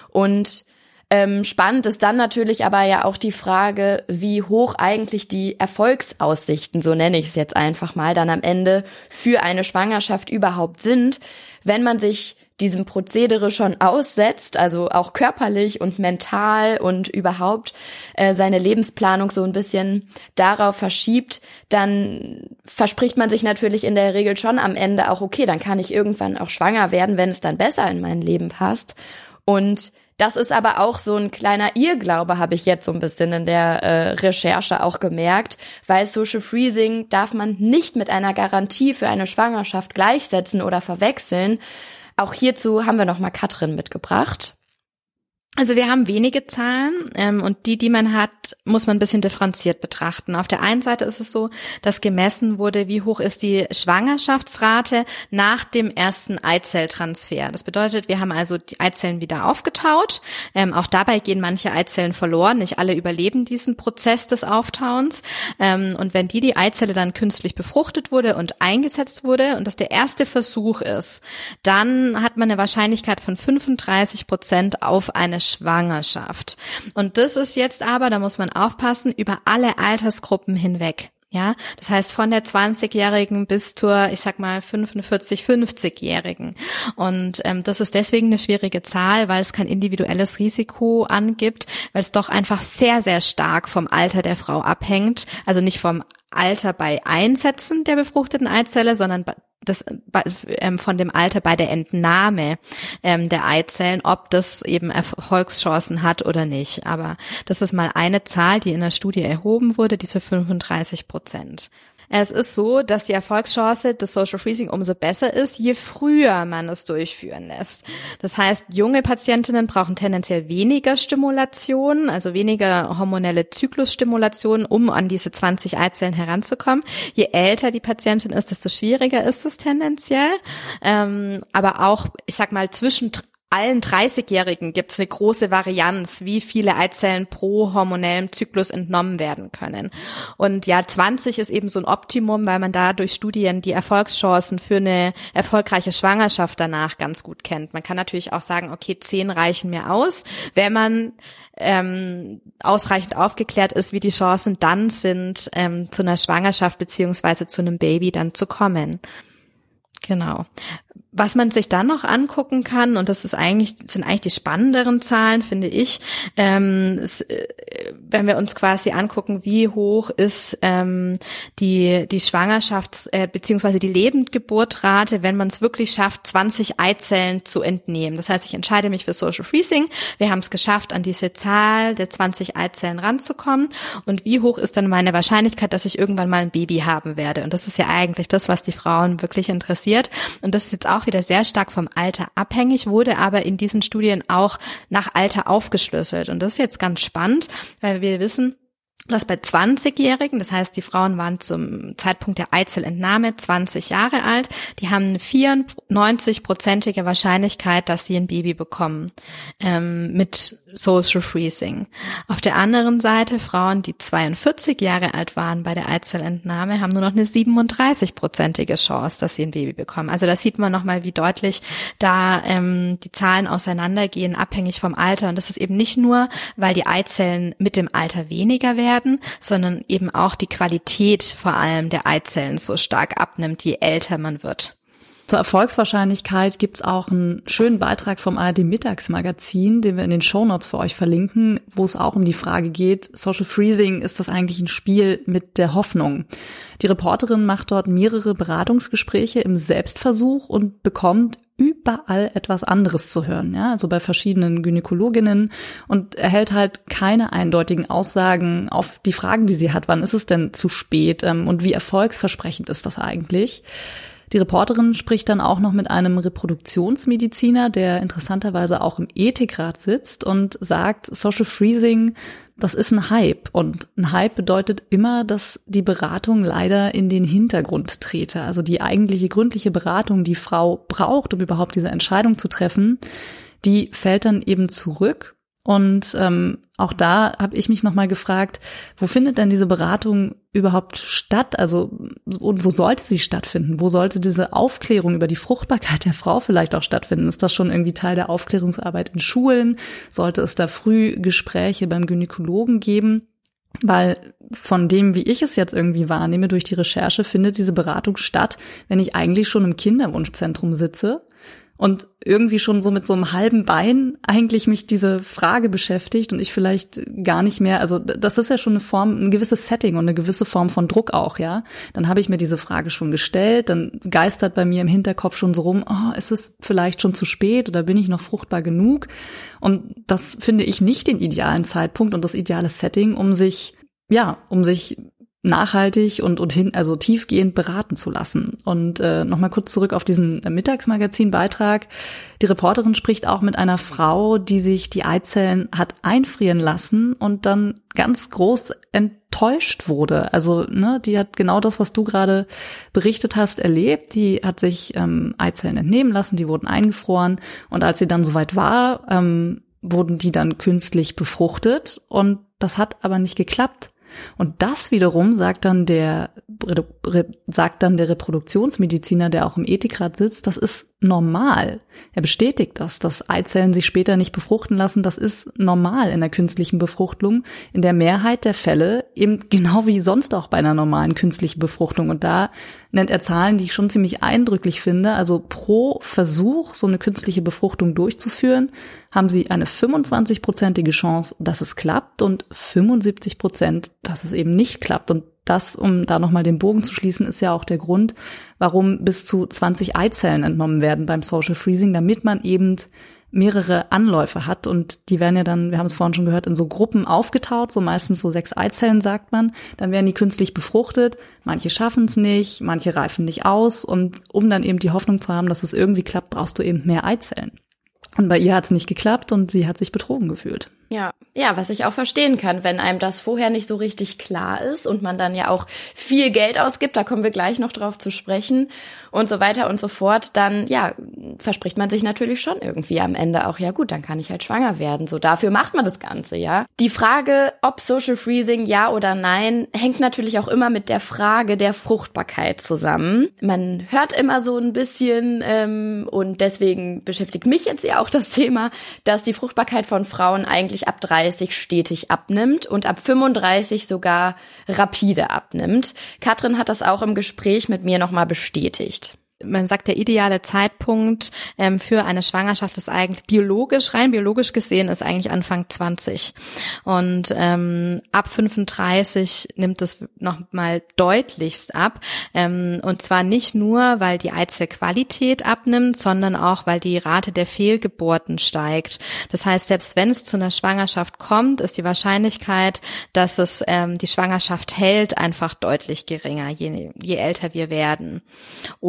Und Ähm, spannend ist dann natürlich aber ja auch die Frage, wie hoch eigentlich die Erfolgsaussichten, so nenne ich es jetzt einfach mal, dann am Ende für eine Schwangerschaft überhaupt sind, wenn man sich diesem Prozedere schon aussetzt, also auch körperlich und mental und überhaupt äh, seine Lebensplanung so ein bisschen darauf verschiebt, dann verspricht man sich natürlich in der Regel schon am Ende auch, okay, dann kann ich irgendwann auch schwanger werden, wenn es dann besser in mein Leben passt. Und das ist aber auch so ein kleiner Irrglaube, habe ich jetzt so ein bisschen in der äh, Recherche auch gemerkt, weil Social Freezing darf man nicht mit einer Garantie für eine Schwangerschaft gleichsetzen oder verwechseln. Auch hierzu haben wir nochmal Katrin mitgebracht. Also wir haben wenige Zahlen ähm, und die, die man hat, muss man ein bisschen differenziert betrachten. Auf der einen Seite ist es so, dass gemessen wurde, wie hoch ist die Schwangerschaftsrate nach dem ersten Eizelltransfer. Das bedeutet, wir haben also die Eizellen wieder aufgetaut. Ähm, auch dabei gehen manche Eizellen verloren. Nicht alle überleben diesen Prozess des Auftauens. Ähm, und wenn die, die Eizelle dann künstlich befruchtet wurde und eingesetzt wurde und das der erste Versuch ist, dann hat man eine Wahrscheinlichkeit von fünfunddreißig Prozent auf eine Schwangerschaft. Und das ist jetzt aber, da muss man aufpassen, über alle Altersgruppen hinweg. Ja, das heißt von der zwanzigjährigen bis zur, ich sag mal, fünfundvierzig-, fünfzigjährigen. Und ähm, das ist deswegen eine schwierige Zahl, weil es kein individuelles Risiko angibt, weil es doch einfach sehr, sehr stark vom Alter der Frau abhängt. Also nicht vom Alter bei Einsetzen der befruchteten Eizelle, sondern das ähm, von dem Alter bei der Entnahme ähm, der Eizellen, ob das eben Erfolgschancen hat oder nicht. Aber das ist mal eine Zahl, die in der Studie erhoben wurde, diese fünfunddreißig Prozent. Es ist so, dass die Erfolgschance des Social Freezing umso besser ist, je früher man es durchführen lässt. Das heißt, junge Patientinnen brauchen tendenziell weniger Stimulation, also weniger hormonelle Zyklusstimulation, um an diese zwanzig Eizellen heranzukommen. Je älter die Patientin ist, desto schwieriger ist es tendenziell. Ähm, aber auch, ich sag mal, zwischen allen dreißigjährigen gibt es eine große Varianz, wie viele Eizellen pro hormonellem Zyklus entnommen werden können. Und ja, zwanzig ist eben so ein Optimum, weil man da durch Studien die Erfolgschancen für eine erfolgreiche Schwangerschaft danach ganz gut kennt. Man kann natürlich auch sagen, okay, zehn reichen mir aus, wenn man ähm, ausreichend aufgeklärt ist, wie die Chancen dann sind, ähm, zu einer Schwangerschaft beziehungsweise zu einem Baby dann zu kommen. Genau. Was man sich dann noch angucken kann, und das ist eigentlich, sind eigentlich die spannenderen Zahlen, finde ich, ähm, es, äh, wenn wir uns quasi angucken, wie hoch ist ähm, die die Schwangerschafts- äh, beziehungsweise die Lebendgeburtrate, wenn man es wirklich schafft, zwanzig Eizellen zu entnehmen. Das heißt, ich entscheide mich für Social Freezing. Wir haben es geschafft, an diese Zahl der zwanzig Eizellen ranzukommen. Und wie hoch ist dann meine Wahrscheinlichkeit, dass ich irgendwann mal ein Baby haben werde? Und das ist ja eigentlich das, was die Frauen wirklich interessiert. Und das ist jetzt auch wieder sehr stark vom Alter abhängig, wurde aber in diesen Studien auch nach Alter aufgeschlüsselt. Und das ist jetzt ganz spannend, weil wir wissen, Das bei zwanzigjährigen, das heißt, die Frauen waren zum Zeitpunkt der Eizellentnahme zwanzig Jahre alt, die haben eine vierundneunzig-prozentige Wahrscheinlichkeit, dass sie ein Baby bekommen, ähm, mit Social Freezing. Auf der anderen Seite, Frauen, die zweiundvierzig Jahre alt waren bei der Eizellentnahme, haben nur noch eine siebenunddreißig-prozentige Chance, dass sie ein Baby bekommen. Also da sieht man nochmal, wie deutlich da ähm, die Zahlen auseinandergehen, abhängig vom Alter. Und das ist eben nicht nur, weil die Eizellen mit dem Alter weniger werden, sondern eben auch die Qualität vor allem der Eizellen so stark abnimmt, je älter man wird. Zur Erfolgswahrscheinlichkeit gibt's auch einen schönen Beitrag vom A R D-Mittagsmagazin, den wir in den Shownotes für euch verlinken, wo es auch um die Frage geht, Social Freezing, ist das eigentlich ein Spiel mit der Hoffnung? Die Reporterin macht dort mehrere Beratungsgespräche im Selbstversuch und bekommt überall etwas anderes zu hören, ja, also bei verschiedenen Gynäkologinnen, und erhält halt keine eindeutigen Aussagen auf die Fragen, die sie hat. Wann ist es denn zu spät und wie erfolgsversprechend ist das eigentlich? Die Reporterin spricht dann auch noch mit einem Reproduktionsmediziner, der interessanterweise auch im Ethikrat sitzt, und sagt, Social Freezing, das ist ein Hype. Und ein Hype bedeutet immer, dass die Beratung leider in den Hintergrund trete. Also die eigentliche gründliche Beratung, die Frau braucht, um überhaupt diese Entscheidung zu treffen, die fällt dann eben zurück. Und ähm, auch da habe ich mich nochmal gefragt, wo findet denn diese Beratung überhaupt statt? Also, und wo sollte sie stattfinden? Wo sollte diese Aufklärung über die Fruchtbarkeit der Frau vielleicht auch stattfinden? Ist das schon irgendwie Teil der Aufklärungsarbeit in Schulen? Sollte es da früh Gespräche beim Gynäkologen geben? Weil von dem, wie ich es jetzt irgendwie wahrnehme durch die Recherche, findet diese Beratung statt, wenn ich eigentlich schon im Kinderwunschzentrum sitze und irgendwie schon so mit so einem halben Bein eigentlich mich diese Frage beschäftigt und ich vielleicht gar nicht mehr, also das ist ja schon eine Form, ein gewisses Setting und eine gewisse Form von Druck auch, ja. Dann habe ich mir diese Frage schon gestellt, dann geistert bei mir im Hinterkopf schon so rum, oh, ist es vielleicht schon zu spät oder bin ich noch fruchtbar genug? Und das finde ich nicht den idealen Zeitpunkt und das ideale Setting, um sich, ja, um sich nachhaltig und und hin, also tiefgehend beraten zu lassen. Und äh, nochmal kurz zurück auf diesen äh, Mittagsmagazin-Beitrag. Die Reporterin spricht auch mit einer Frau, die sich die Eizellen hat einfrieren lassen und dann ganz groß enttäuscht wurde. Also ne, die hat genau das, was du gerade berichtet hast, erlebt. Die hat sich ähm, Eizellen entnehmen lassen, die wurden eingefroren und als sie dann soweit war, ähm, wurden die dann künstlich befruchtet und das hat aber nicht geklappt. Und das wiederum sagt dann der sagt dann der Reproduktionsmediziner, der auch im Ethikrat sitzt, das ist normal. Er bestätigt das, dass Eizellen sich später nicht befruchten lassen. Das ist normal in der künstlichen Befruchtung. In der Mehrheit der Fälle eben genau wie sonst auch bei einer normalen künstlichen Befruchtung. Und da nennt er Zahlen, die ich schon ziemlich eindrücklich finde. Also pro Versuch, so eine künstliche Befruchtung durchzuführen, haben sie eine fünfundzwanzig-prozentige Chance, dass es klappt und fünfundsiebzig Prozent, dass es eben nicht klappt. Und das, um da nochmal den Bogen zu schließen, ist ja auch der Grund, warum bis zu zwanzig Eizellen entnommen werden beim Social Freezing, damit man eben mehrere Anläufe hat. Und die werden ja dann, wir haben es vorhin schon gehört, in so Gruppen aufgetaut, so meistens so sechs Eizellen, sagt man. Dann werden die künstlich befruchtet. Manche schaffen es nicht, manche reifen nicht aus. Und um dann eben die Hoffnung zu haben, dass es irgendwie klappt, brauchst du eben mehr Eizellen. Und bei ihr hat es nicht geklappt und sie hat sich betrogen gefühlt. Ja, ja, was ich auch verstehen kann, wenn einem das vorher nicht so richtig klar ist und man dann ja auch viel Geld ausgibt, da kommen wir gleich noch drauf zu sprechen und so weiter und so fort, dann ja, verspricht man sich natürlich schon irgendwie am Ende auch, ja gut, dann kann ich halt schwanger werden, so dafür macht man das Ganze, ja. Die Frage, ob Social Freezing ja oder nein, hängt natürlich auch immer mit der Frage der Fruchtbarkeit zusammen. Man hört immer so ein bisschen ähm, und deswegen beschäftigt mich jetzt ja auch das Thema, dass die Fruchtbarkeit von Frauen eigentlich ab dreißig stetig abnimmt und ab fünfunddreißig sogar rapide abnimmt. Katrin hat das auch im Gespräch mit mir nochmal bestätigt. Man sagt, der ideale Zeitpunkt ähm, für eine Schwangerschaft ist eigentlich biologisch, rein biologisch gesehen, ist eigentlich Anfang zwanzig. Und ähm, ab fünfunddreißig nimmt es nochmal deutlichst ab. Ähm, und zwar nicht nur, weil die Eizellqualität abnimmt, sondern auch, weil die Rate der Fehlgeburten steigt. Das heißt, selbst wenn es zu einer Schwangerschaft kommt, ist die Wahrscheinlichkeit, dass es ähm, die Schwangerschaft hält, einfach deutlich geringer, je, je älter wir werden. Und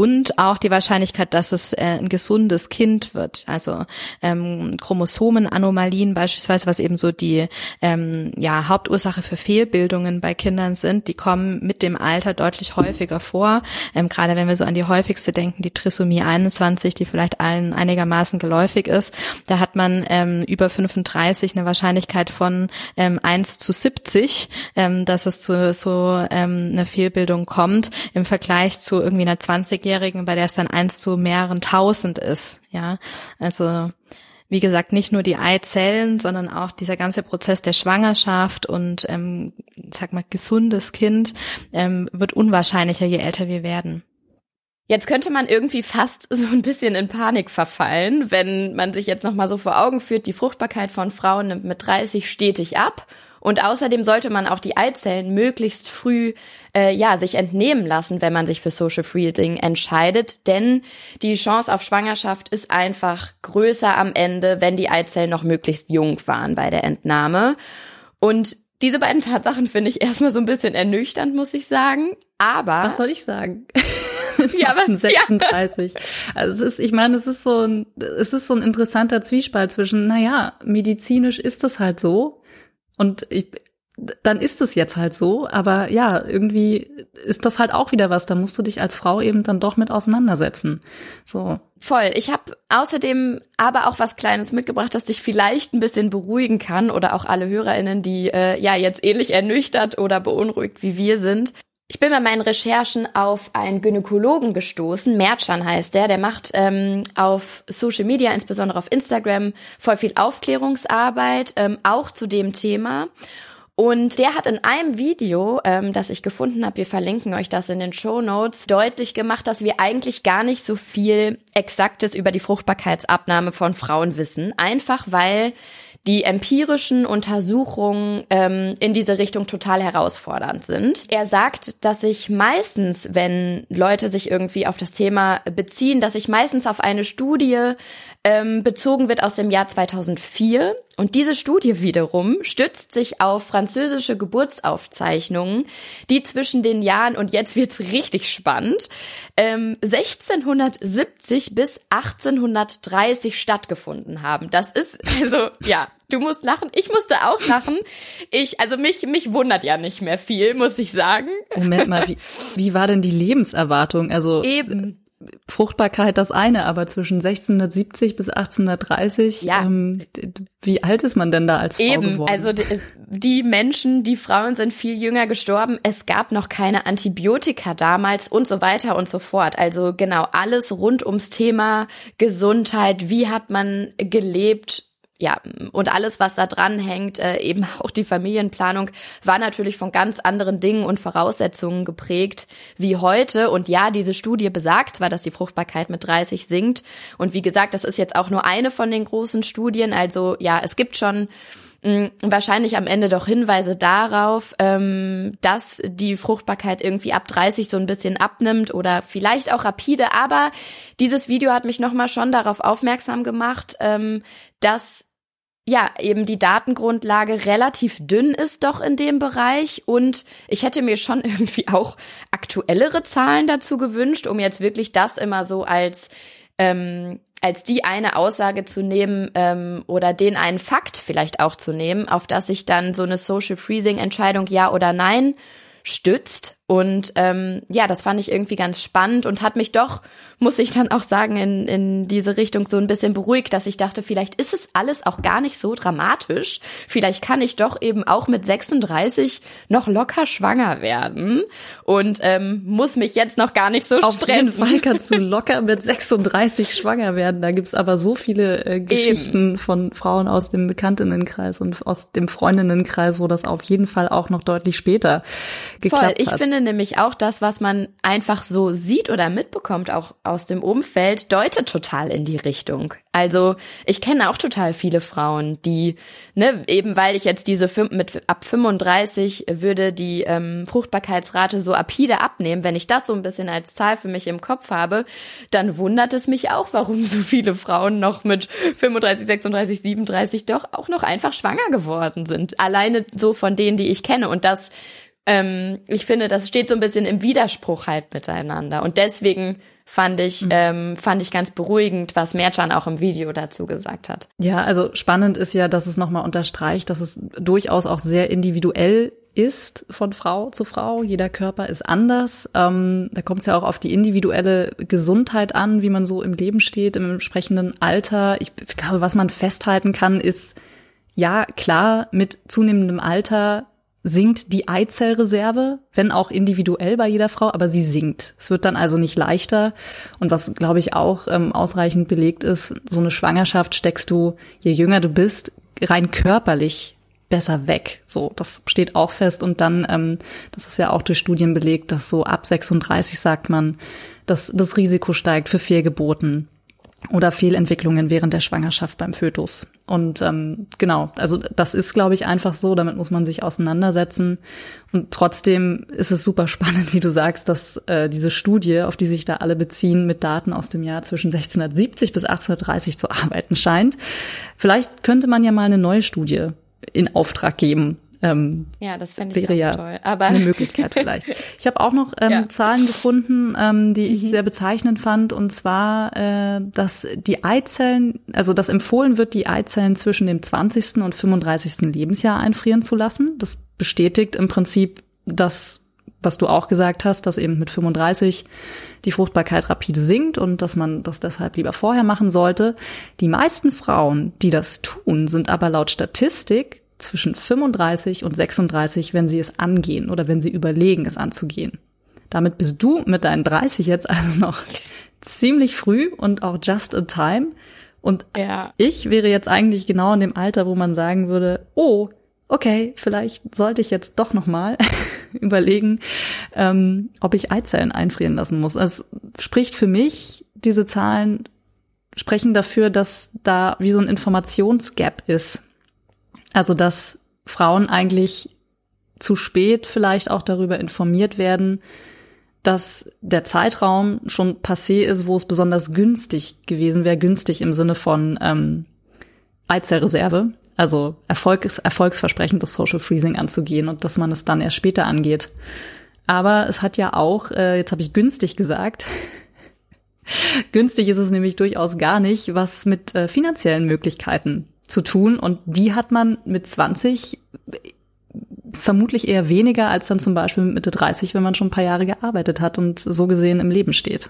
auch die Wahrscheinlichkeit, dass es äh, ein gesundes Kind wird. Also ähm, Chromosomenanomalien beispielsweise, was eben so die ähm, ja Hauptursache für Fehlbildungen bei Kindern sind, die kommen mit dem Alter deutlich häufiger vor. Ähm, gerade wenn wir so an die häufigste denken, die Trisomie einundzwanzig, die vielleicht allen einigermaßen geläufig ist, da hat man ähm, über fünfunddreißig eine Wahrscheinlichkeit von ähm, eins zu siebzig, ähm, dass es zu so ähm, eine Fehlbildung kommt, im Vergleich zu irgendwie einer zwanzigjährigen, bei der es dann eins zu mehreren tausend ist. Ja, also wie gesagt, nicht nur die Eizellen, sondern auch dieser ganze Prozess der Schwangerschaft und, ähm, sag mal, gesundes Kind ähm, wird unwahrscheinlicher, je älter wir werden. Jetzt könnte man irgendwie fast so ein bisschen in Panik verfallen, wenn man sich jetzt nochmal so vor Augen führt, die Fruchtbarkeit von Frauen nimmt mit dreißig stetig ab. Und außerdem sollte man auch die Eizellen möglichst früh äh, ja sich entnehmen lassen, wenn man sich für Social Freezing entscheidet. Denn die Chance auf Schwangerschaft ist einfach größer am Ende, wenn die Eizellen noch möglichst jung waren bei der Entnahme. Und diese beiden Tatsachen finde ich erstmal so ein bisschen ernüchternd, muss ich sagen. Aber was soll ich sagen? Ja, aber sechsunddreißig. Ja. Also es ist, ich meine, es ist so ein, es ist so ein interessanter Zwiespalt zwischen, naja, medizinisch ist es halt so. Und ich, dann ist es jetzt halt so, aber ja, irgendwie ist das halt auch wieder was, da musst du dich als Frau eben dann doch mit auseinandersetzen. So. Voll. Ich habe außerdem aber auch was Kleines mitgebracht, das dich vielleicht ein bisschen beruhigen kann oder auch alle HörerInnen, die äh, ja jetzt ähnlich ernüchtert oder beunruhigt wie wir sind. Ich bin bei meinen Recherchen auf einen Gynäkologen gestoßen, Mertcan heißt der, der macht ähm, auf Social Media, insbesondere auf Instagram, voll viel Aufklärungsarbeit, ähm, auch zu dem Thema. Und der hat in einem Video, ähm, das ich gefunden habe, wir verlinken euch das in den Shownotes, deutlich gemacht, dass wir eigentlich gar nicht so viel Exaktes über die Fruchtbarkeitsabnahme von Frauen wissen, einfach weil die empirischen Untersuchungen ähm, in diese Richtung total herausfordernd sind. Er sagt, dass sich meistens, wenn Leute sich irgendwie auf das Thema beziehen, dass sich meistens auf eine Studie ähm, bezogen wird aus dem Jahr zweitausendvier. Und diese Studie wiederum stützt sich auf französische Geburtsaufzeichnungen, die zwischen den Jahren, und jetzt wird's richtig spannend, ähm, sechzehnhundertsiebzig bis achtzehnhundertdreißig stattgefunden haben. Das ist, also, ja, du musst lachen, ich musste auch lachen. Ich, also mich, mich wundert ja nicht mehr viel, muss ich sagen. Moment mal, wie, wie war denn die Lebenserwartung? Also eben. Fruchtbarkeit das eine, aber zwischen sechzehnhundertsiebzig bis achtzehnhundertdreißig, ja. ähm, wie alt ist man denn da als Frau Eben, geworden? also die, die Menschen, die Frauen sind viel jünger gestorben, es gab noch keine Antibiotika damals und so weiter und so fort. Also genau alles rund ums Thema Gesundheit, wie hat man gelebt, ja, und alles, was da dran hängt, äh, eben auch die Familienplanung, war natürlich von ganz anderen Dingen und Voraussetzungen geprägt wie heute. Und ja, diese Studie besagt zwar, dass die Fruchtbarkeit mit dreißig sinkt. Und wie gesagt, das ist jetzt auch nur eine von den großen Studien. Also ja, es gibt schon mh, wahrscheinlich am Ende doch Hinweise darauf, ähm, dass die Fruchtbarkeit irgendwie ab dreißig so ein bisschen abnimmt oder vielleicht auch rapide. Aber dieses Video hat mich nochmal schon darauf aufmerksam gemacht, ähm, dass ja, eben die Datengrundlage relativ dünn ist doch in dem Bereich, und ich hätte mir schon irgendwie auch aktuellere Zahlen dazu gewünscht, um jetzt wirklich das immer so als ähm, als die eine Aussage zu nehmen ähm, oder den einen Fakt vielleicht auch zu nehmen, auf das sich dann so eine Social Freezing Entscheidung ja oder nein stützt. Und ähm, ja, das fand ich irgendwie ganz spannend und hat mich doch, muss ich dann auch sagen, in in diese Richtung so ein bisschen beruhigt, dass ich dachte, vielleicht ist es alles auch gar nicht so dramatisch. Vielleicht kann ich doch eben auch mit sechsunddreißig noch locker schwanger werden und ähm, muss mich jetzt noch gar nicht so Auf stressen. Auf jeden Fall kannst du locker mit sechsunddreißig schwanger werden. Da gibt's aber so viele äh, Geschichten eben von Frauen aus dem Bekanntinnenkreis und aus dem Freundinnenkreis, wo das auf jeden Fall auch noch deutlich später geklappt Voll. Ich hat. finde nämlich auch das, was man einfach so sieht oder mitbekommt, auch aus dem Umfeld, deutet total in die Richtung. Also ich kenne auch total viele Frauen, die, ne, eben weil ich jetzt diese mit ab fünfunddreißig würde die ähm, Fruchtbarkeitsrate so rapide abnehmen, wenn ich das so ein bisschen als Zahl für mich im Kopf habe, dann wundert es mich auch, warum so viele Frauen noch mit fünfunddreißig, sechsunddreißig, siebenunddreißig doch auch noch einfach schwanger geworden sind. Alleine so von denen, die ich kenne. Und das ähm, ich finde, das steht so ein bisschen im Widerspruch halt miteinander. Und deswegen fand ich, mhm. ähm, fand ich ganz beruhigend, was Mertcan auch im Video dazu gesagt hat. Ja, also spannend ist ja, dass es nochmal unterstreicht, dass es durchaus auch sehr individuell ist von Frau zu Frau. Jeder Körper ist anders. Ähm, da kommt es ja auch auf die individuelle Gesundheit an, wie man so im Leben steht, im entsprechenden Alter. Ich glaube, was man festhalten kann, ist, ja, klar, mit zunehmendem Alter sinkt die Eizellreserve, wenn auch individuell bei jeder Frau, aber sie sinkt. Es wird dann also nicht leichter. Und was, glaube ich, auch ähm, ausreichend belegt ist, so eine Schwangerschaft steckst du, je jünger du bist, rein körperlich besser weg. So, das steht auch fest. Und dann, ähm, das ist ja auch durch Studien belegt, dass so ab sechsunddreißig, sagt man, dass das Risiko steigt für Fehlgeburten oder Fehlentwicklungen während der Schwangerschaft beim Fötus. Und ähm, genau, also das ist, glaube ich, einfach so, damit muss man sich auseinandersetzen. Und trotzdem ist es super spannend, wie du sagst, dass äh, diese Studie, auf die sich da alle beziehen, mit Daten aus dem Jahr zwischen sechzehnhundertsiebzig bis achtzehnhundertdreißig zu arbeiten scheint. Vielleicht könnte man ja mal eine neue Studie in Auftrag geben. Ähm, ja, das fände ich wäre auch ja toll. Aber eine Möglichkeit vielleicht. Ich habe auch noch ähm, ja. Zahlen gefunden, ähm, die ich mhm. sehr bezeichnend fand, und zwar, äh, dass die Eizellen, also dass empfohlen wird, die Eizellen zwischen dem zwanzigsten und fünfunddreißigsten Lebensjahr einfrieren zu lassen. Das bestätigt im Prinzip das, was du auch gesagt hast, dass eben mit fünfunddreißig die Fruchtbarkeit rapide sinkt und dass man das deshalb lieber vorher machen sollte. Die meisten Frauen, die das tun, sind aber laut Statistik zwischen fünfunddreißig und sechsunddreißig, wenn sie es angehen oder wenn sie überlegen, es anzugehen. Damit bist du mit deinen dreißig jetzt also noch ziemlich früh und auch just in time. Und ja. ich wäre jetzt eigentlich genau in dem Alter, wo man sagen würde, oh, okay, vielleicht sollte ich jetzt doch noch mal überlegen, ähm, ob ich Eizellen einfrieren lassen muss. Also es spricht für mich, diese Zahlen sprechen dafür, dass da wie so ein Informationsgap ist. Also, dass Frauen eigentlich zu spät vielleicht auch darüber informiert werden, dass der Zeitraum schon passé ist, wo es besonders günstig gewesen wäre, günstig im Sinne von ähm, Eizellreserve, also Erfolgs, erfolgsversprechend das Social Freezing anzugehen und dass man es dann erst später angeht. Aber es hat ja auch, äh, jetzt habe ich günstig gesagt, günstig ist es nämlich durchaus gar nicht, was mit äh, finanziellen Möglichkeiten zu tun, und die hat man mit zwanzig vermutlich eher weniger als dann zum Beispiel mit Mitte dreißig, wenn man schon ein paar Jahre gearbeitet hat und so gesehen im Leben steht.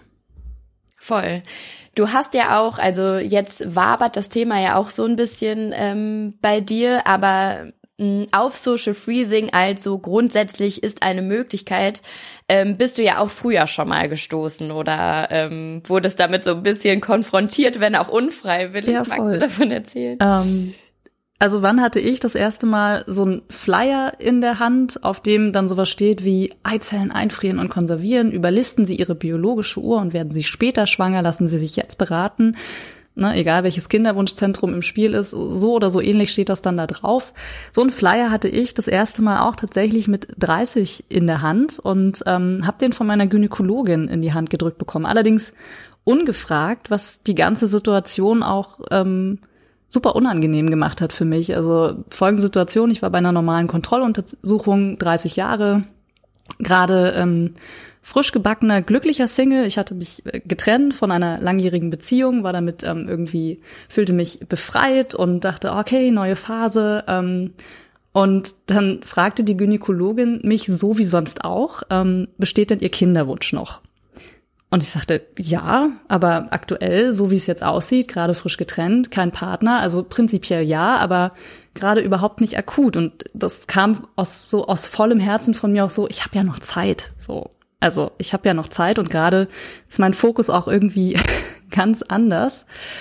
Voll. Du hast ja auch, also jetzt wabert das Thema ja auch so ein bisschen ähm, bei dir, aber mh, auf Social Freezing, also grundsätzlich ist eine Möglichkeit, ähm, bist du ja auch früher schon mal gestoßen oder ähm, wurdest damit so ein bisschen konfrontiert, wenn auch unfreiwillig. Ja, Magst du davon erzählen? Ähm, also wann hatte ich das erste Mal so einen Flyer in der Hand, auf dem dann sowas steht wie Eizellen einfrieren und konservieren, überlisten Sie Ihre biologische Uhr und werden Sie später schwanger, lassen Sie sich jetzt beraten. Ne, egal welches Kinderwunschzentrum im Spiel ist, so oder so ähnlich steht das dann da drauf. So ein Flyer hatte ich das erste Mal auch tatsächlich mit dreißig in der Hand und ähm, habe den von meiner Gynäkologin in die Hand gedrückt bekommen. Allerdings ungefragt, was die ganze Situation auch ähm, super unangenehm gemacht hat für mich. Also folgende Situation, ich war bei einer normalen Kontrolluntersuchung, dreißig Jahre, gerade ähm, frisch gebackener, glücklicher Single. Ich hatte mich getrennt von einer langjährigen Beziehung, war damit ähm, irgendwie, fühlte mich befreit und dachte, okay, neue Phase. Ähm, und dann fragte die Gynäkologin mich, so wie sonst auch, ähm, besteht denn Ihr Kinderwunsch noch? Und ich sagte, ja, aber aktuell, so wie es jetzt aussieht, gerade frisch getrennt, kein Partner, also prinzipiell ja, aber gerade überhaupt nicht akut. Und das kam aus so aus vollem Herzen von mir auch so, ich habe ja noch Zeit, so. Also ich habe ja noch Zeit und gerade ist mein Fokus auch irgendwie ganz anders.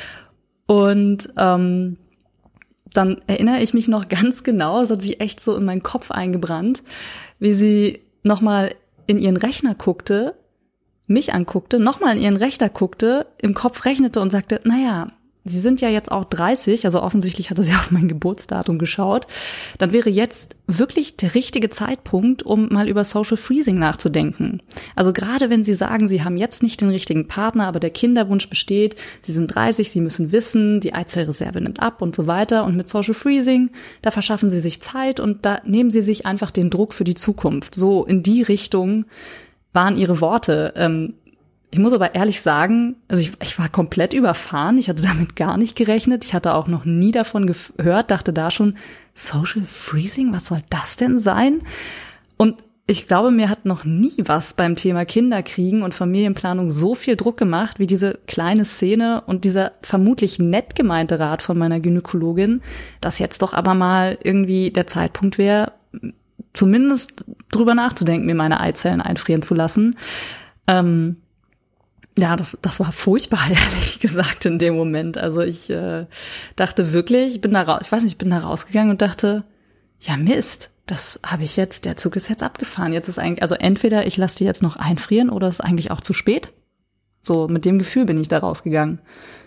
Und ähm, dann erinnere ich mich noch ganz genau, es hat sich echt so in meinen Kopf eingebrannt, wie sie nochmal in ihren Rechner guckte, mich anguckte, nochmal in ihren Rechner guckte, im Kopf rechnete und sagte, naja, Sie sind ja jetzt auch dreißig, also offensichtlich hat er sie auf mein Geburtsdatum geschaut, dann wäre jetzt wirklich der richtige Zeitpunkt, um mal über Social Freezing nachzudenken. Also gerade wenn Sie sagen, Sie haben jetzt nicht den richtigen Partner, aber der Kinderwunsch besteht, Sie sind dreißig, Sie müssen wissen, die Eizellreserve nimmt ab und so weiter, und mit Social Freezing, da verschaffen Sie sich Zeit und da nehmen Sie sich einfach den Druck für die Zukunft. So in die Richtung waren Ihre Worte. Ähm, Ich muss aber ehrlich sagen, also ich, ich war komplett überfahren. Ich hatte damit gar nicht gerechnet. Ich hatte auch noch nie davon gehört, dachte da schon, Social Freezing, was soll das denn sein? Und ich glaube, mir hat noch nie was beim Thema Kinderkriegen und Familienplanung so viel Druck gemacht, wie diese kleine Szene und dieser vermutlich nett gemeinte Rat von meiner Gynäkologin, dass jetzt doch aber mal irgendwie der Zeitpunkt wäre, zumindest drüber nachzudenken, mir meine Eizellen einfrieren zu lassen. Ähm, Ja, das das war furchtbar, ehrlich gesagt, in dem Moment. Also ich äh, dachte wirklich, ich bin da raus, ich weiß nicht, ich bin da rausgegangen und dachte, ja Mist, das habe ich jetzt, der Zug ist jetzt abgefahren. Jetzt ist eigentlich, also entweder ich lasse die jetzt noch einfrieren oder es ist eigentlich auch zu spät. So, mit dem Gefühl bin ich da rausgegangen.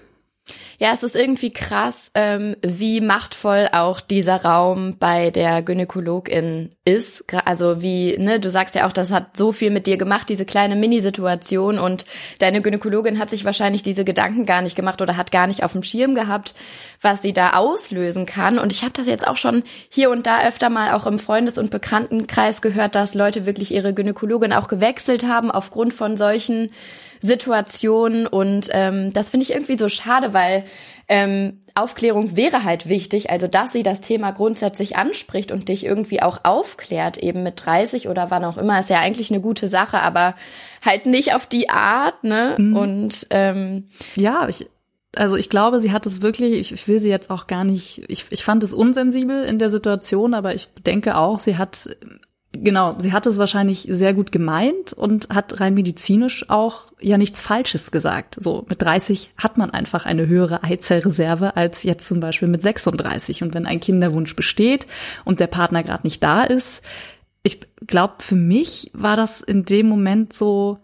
Ja, es ist irgendwie krass, ähm, wie machtvoll auch dieser Raum bei der Gynäkologin ist. Also wie, ne, du sagst ja auch, das hat so viel mit dir gemacht, diese kleine Minisituation, und deine Gynäkologin hat sich wahrscheinlich diese Gedanken gar nicht gemacht oder hat gar nicht auf dem Schirm gehabt, was sie da auslösen kann. Und ich habe das jetzt auch schon hier und da öfter mal auch im Freundes- und Bekanntenkreis gehört, dass Leute wirklich ihre Gynäkologin auch gewechselt haben aufgrund von solchen Situationen, und ähm, das finde ich irgendwie so schade, weil ähm, Aufklärung wäre halt wichtig, also dass sie das Thema grundsätzlich anspricht und dich irgendwie auch aufklärt, eben mit dreißig oder wann auch immer, ist ja eigentlich eine gute Sache, aber halt nicht auf die Art, ne? Mhm. Und ähm, ja, ich also ich glaube, sie hat es wirklich, ich, ich will sie jetzt auch gar nicht, ich, ich fand es unsensibel in der Situation, aber ich denke auch, sie hat Genau, sie hat es wahrscheinlich sehr gut gemeint und hat rein medizinisch auch ja nichts Falsches gesagt. So, mit dreißig hat man einfach eine höhere Eizellreserve als jetzt zum Beispiel mit sechsunddreißig. Und wenn ein Kinderwunsch besteht und der Partner gerade nicht da ist, ich glaube, für mich war das in dem Moment so,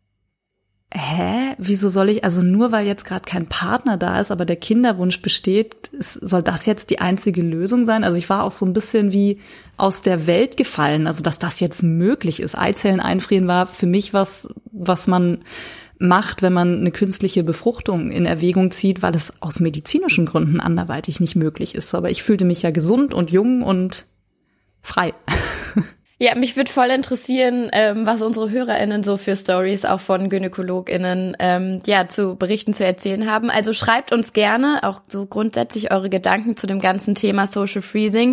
hä, wieso soll ich, also nur weil jetzt gerade kein Partner da ist, aber der Kinderwunsch besteht, ist, soll das jetzt die einzige Lösung sein? Also ich war auch so ein bisschen wie aus der Welt gefallen, also dass das jetzt möglich ist. Eizellen einfrieren war für mich was, was man macht, wenn man eine künstliche Befruchtung in Erwägung zieht, weil es aus medizinischen Gründen anderweitig nicht möglich ist. Aber ich fühlte mich ja gesund und jung und frei. Ja, mich würde voll interessieren, ähm, was unsere HörerInnen so für Stories auch von GynäkologInnen ähm, ja zu berichten, zu erzählen haben. Also schreibt uns gerne auch so grundsätzlich eure Gedanken zu dem ganzen Thema Social Freezing.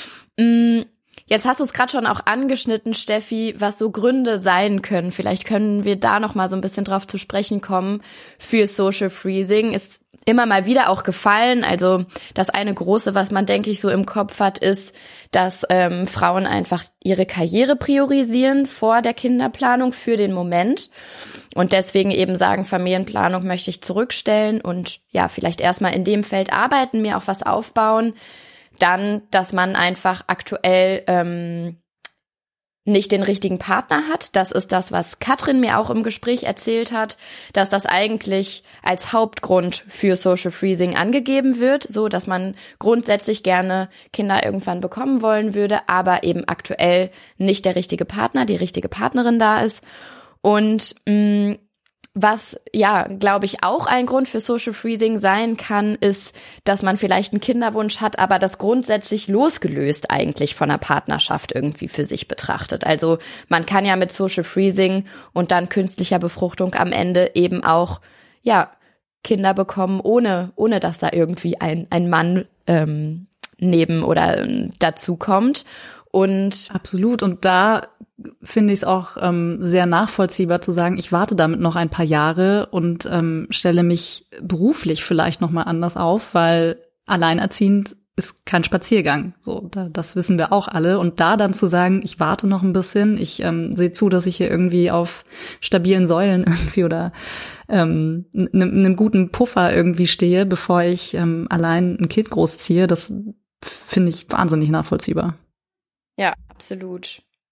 Mm, jetzt hast du es gerade schon auch angeschnitten, Steffi, was so Gründe sein können. Vielleicht können wir da noch mal so ein bisschen drauf zu sprechen kommen für Social Freezing. Ist immer mal wieder auch gefallen. Also das eine große, was man, denke ich, so im Kopf hat, ist, dass ähm, Frauen einfach ihre Karriere priorisieren vor der Kinderplanung für den Moment und deswegen eben sagen, Familienplanung möchte ich zurückstellen und ja, vielleicht erstmal in dem Feld arbeiten, mir auch was aufbauen. Dann, dass man einfach aktuell ähm, nicht den richtigen Partner hat. Das ist das, was Katrin mir auch im Gespräch erzählt hat, dass das eigentlich als Hauptgrund für Social Freezing angegeben wird, so dass man grundsätzlich gerne Kinder irgendwann bekommen wollen würde, aber eben aktuell nicht der richtige Partner, die richtige Partnerin da ist. Und mh, was, ja, glaube ich, auch ein Grund für Social Freezing sein kann, ist, dass man vielleicht einen Kinderwunsch hat, aber das grundsätzlich losgelöst eigentlich von einer Partnerschaft irgendwie für sich betrachtet. Also man kann ja mit Social Freezing und dann künstlicher Befruchtung am Ende eben auch, ja, Kinder bekommen, ohne, ohne dass da irgendwie ein, ein Mann ähm, neben oder ähm, dazu kommt. Und absolut. Und da finde ich es auch ähm, sehr nachvollziehbar zu sagen, ich warte damit noch ein paar Jahre und ähm, stelle mich beruflich vielleicht noch mal anders auf, weil alleinerziehend ist kein Spaziergang. So, da, das wissen wir auch alle. Und da dann zu sagen, ich warte noch ein bisschen, ich ähm, sehe zu, dass ich hier irgendwie auf stabilen Säulen irgendwie oder ähm, einem, einem guten Puffer irgendwie stehe, bevor ich ähm, allein ein Kind großziehe, das finde ich wahnsinnig nachvollziehbar. Ja, absolut.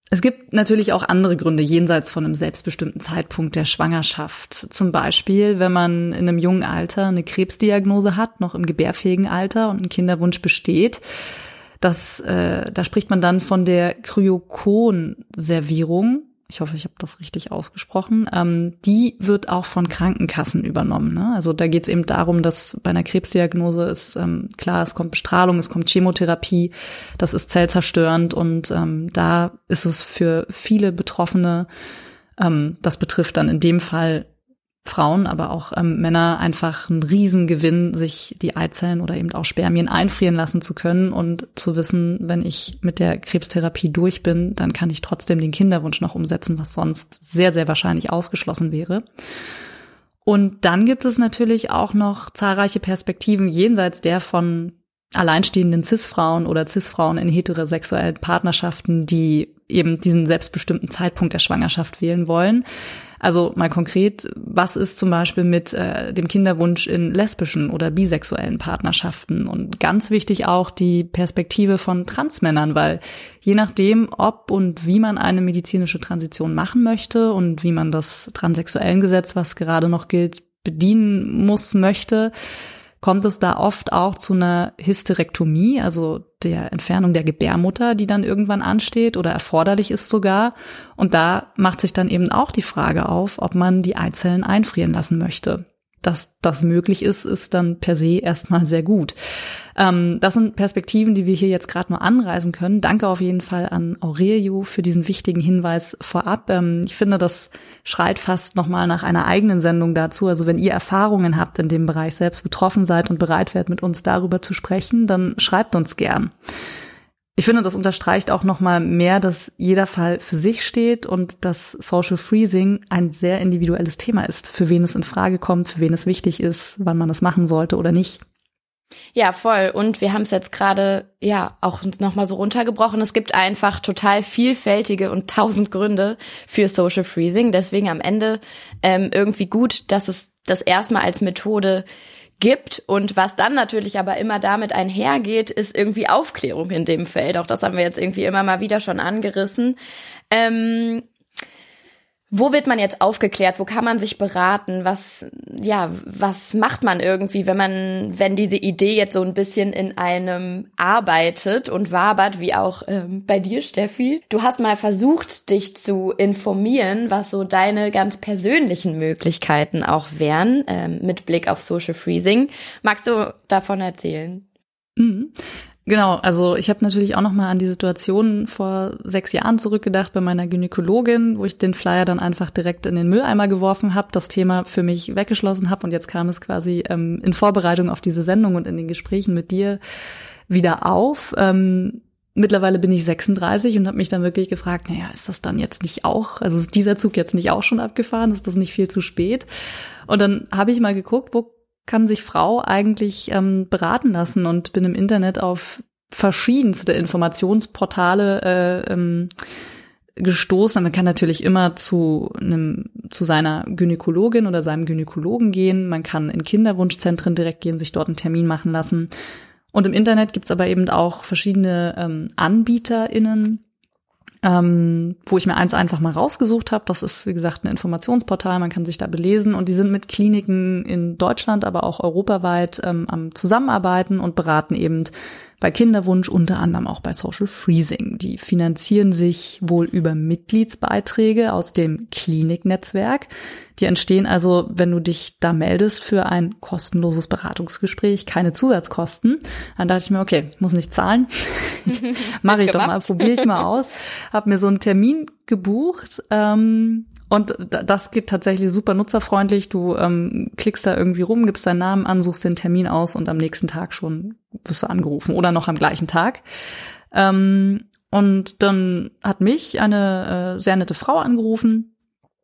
Es gibt natürlich auch andere Gründe jenseits von einem selbstbestimmten Zeitpunkt der Schwangerschaft. Zum Beispiel, wenn man in einem jungen Alter eine Krebsdiagnose hat, noch im gebärfähigen Alter und ein Kinderwunsch besteht. Das, äh, da spricht man dann von der Kryokonservierung. Ich hoffe, ich habe das richtig ausgesprochen. Ähm, die wird auch von Krankenkassen übernommen. Ne? Also da geht es eben darum, dass bei einer Krebsdiagnose ist ähm, klar, es kommt Bestrahlung, es kommt Chemotherapie, das ist zellzerstörend und ähm, da ist es für viele Betroffene, ähm, das betrifft dann in dem Fall Frauen, aber auch ähm, Männer, einfach ein Riesengewinn, sich die Eizellen oder eben auch Spermien einfrieren lassen zu können und zu wissen, wenn ich mit der Krebstherapie durch bin, dann kann ich trotzdem den Kinderwunsch noch umsetzen, was sonst sehr, sehr wahrscheinlich ausgeschlossen wäre. Und dann gibt es natürlich auch noch zahlreiche Perspektiven jenseits der von alleinstehenden Cis-Frauen oder Cis-Frauen in heterosexuellen Partnerschaften, die eben diesen selbstbestimmten Zeitpunkt der Schwangerschaft wählen wollen. Also mal konkret, was ist zum Beispiel mit äh, dem Kinderwunsch in lesbischen oder bisexuellen Partnerschaften? Und ganz wichtig auch die Perspektive von Transmännern, weil je nachdem, ob und wie man eine medizinische Transition machen möchte und wie man das Transsexuellengesetz, was gerade noch gilt, bedienen muss, möchte, kommt es da oft auch zu einer Hysterektomie, also der Entfernung der Gebärmutter, die dann irgendwann ansteht oder erforderlich ist sogar. Und da macht sich dann eben auch die Frage auf, ob man die Eizellen einfrieren lassen möchte. Dass das möglich ist, ist dann per se erstmal sehr gut. Ähm, das sind Perspektiven, die wir hier jetzt gerade nur anreißen können. Danke auf jeden Fall an Aurelio für diesen wichtigen Hinweis vorab. Ähm, ich finde, das schreit fast nochmal nach einer eigenen Sendung dazu. Also wenn ihr Erfahrungen habt in dem Bereich, selbst betroffen seid und bereit wärt, mit uns darüber zu sprechen, dann schreibt uns gern. Ich finde, das unterstreicht auch nochmal mehr, dass jeder Fall für sich steht und dass Social Freezing ein sehr individuelles Thema ist, für wen es in Frage kommt, für wen es wichtig ist, wann man es machen sollte oder nicht. Ja, voll. Und wir haben es jetzt gerade ja auch nochmal so runtergebrochen. Es gibt einfach total vielfältige und tausend Gründe für Social Freezing. Deswegen am Ende ähm, irgendwie gut, dass es das erstmal als Methode gibt. Und was dann natürlich aber immer damit einhergeht, ist irgendwie Aufklärung in dem Feld. Auch das haben wir jetzt irgendwie immer mal wieder schon angerissen. Ähm, wo wird man jetzt aufgeklärt? Wo kann man sich beraten? Was, ja, was macht man irgendwie, wenn man, wenn diese Idee jetzt so ein bisschen in einem arbeitet und wabert, wie auch ähm, bei dir, Steffi? Du hast mal versucht, dich zu informieren, was so deine ganz persönlichen Möglichkeiten auch wären, ähm, mit Blick auf Social Freezing. Magst du davon erzählen? Mhm. Genau, also ich habe natürlich auch noch mal an die Situation vor sechs Jahren zurückgedacht bei meiner Gynäkologin, wo ich den Flyer dann einfach direkt in den Mülleimer geworfen habe, das Thema für mich weggeschlossen habe und jetzt kam es quasi ähm, in Vorbereitung auf diese Sendung und in den Gesprächen mit dir wieder auf. Ähm, mittlerweile bin ich sechsunddreißig und habe mich dann wirklich gefragt, naja, ist das dann jetzt nicht auch, also ist dieser Zug jetzt nicht auch schon abgefahren, ist das nicht viel zu spät? Und dann habe ich mal geguckt, wo kann sich Frau eigentlich ähm, beraten lassen und bin im Internet auf verschiedenste Informationsportale äh, ähm, gestoßen. Man kann natürlich immer zu einem zu seiner Gynäkologin oder seinem Gynäkologen gehen. Man kann in Kinderwunschzentren direkt gehen, sich dort einen Termin machen lassen. Und im Internet gibt's aber eben auch verschiedene ähm, AnbieterInnen, Ähm, wo ich mir eins einfach mal rausgesucht habe. Das ist, wie gesagt, ein Informationsportal, man kann sich da belesen und die sind mit Kliniken in Deutschland, aber auch europaweit ähm, am Zusammenarbeiten und beraten eben bei Kinderwunsch, unter anderem auch bei Social Freezing. Die finanzieren sich wohl über Mitgliedsbeiträge aus dem Kliniknetzwerk. Die entstehen also, wenn du dich da meldest für ein kostenloses Beratungsgespräch, keine Zusatzkosten. Dann dachte ich mir, okay, muss nicht zahlen. Mache ich doch mal, probiere ich mal aus. Hab mir so einen Termin gebucht, ähm, und das geht tatsächlich super nutzerfreundlich. Du ähm, klickst da irgendwie rum, gibst deinen Namen an, suchst den Termin aus und am nächsten Tag schon wirst du angerufen oder noch am gleichen Tag. Ähm, und dann hat mich eine äh, sehr nette Frau angerufen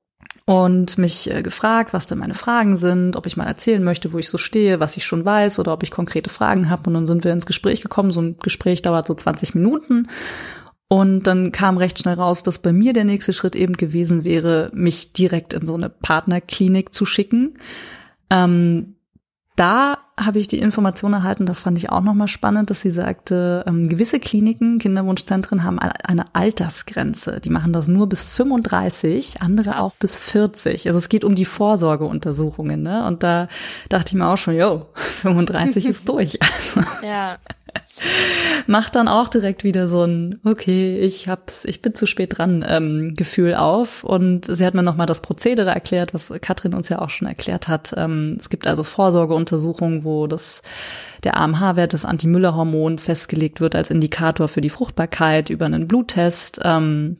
und mich äh, gefragt, was denn meine Fragen sind, ob ich mal erzählen möchte, wo ich so stehe, was ich schon weiß oder ob ich konkrete Fragen habe. Und dann sind wir ins Gespräch gekommen. So ein Gespräch dauert so zwanzig Minuten. Und dann kam recht schnell raus, dass bei mir der nächste Schritt eben gewesen wäre, mich direkt in so eine Partnerklinik zu schicken. Ähm, Da habe ich die Information erhalten, das fand ich auch nochmal spannend, dass sie sagte, ähm, gewisse Kliniken, Kinderwunschzentren haben eine Altersgrenze. Die machen das nur bis fünfunddreißig, andere auch bis vierzig. Also es geht um die Vorsorgeuntersuchungen, ne? Und da dachte ich mir auch schon, yo, fünfunddreißig ist durch. Also. Ja. Macht dann auch direkt wieder so ein, okay, ich hab's, ich bin zu spät dran, ähm, Gefühl auf. Und sie hat mir nochmal das Prozedere erklärt, was Katrin uns ja auch schon erklärt hat. Ähm, es gibt also Vorsorgeuntersuchungen, wo das, der A M H-Wert, das Anti-Müller-Hormon festgelegt wird als Indikator für die Fruchtbarkeit über einen Bluttest. Ähm,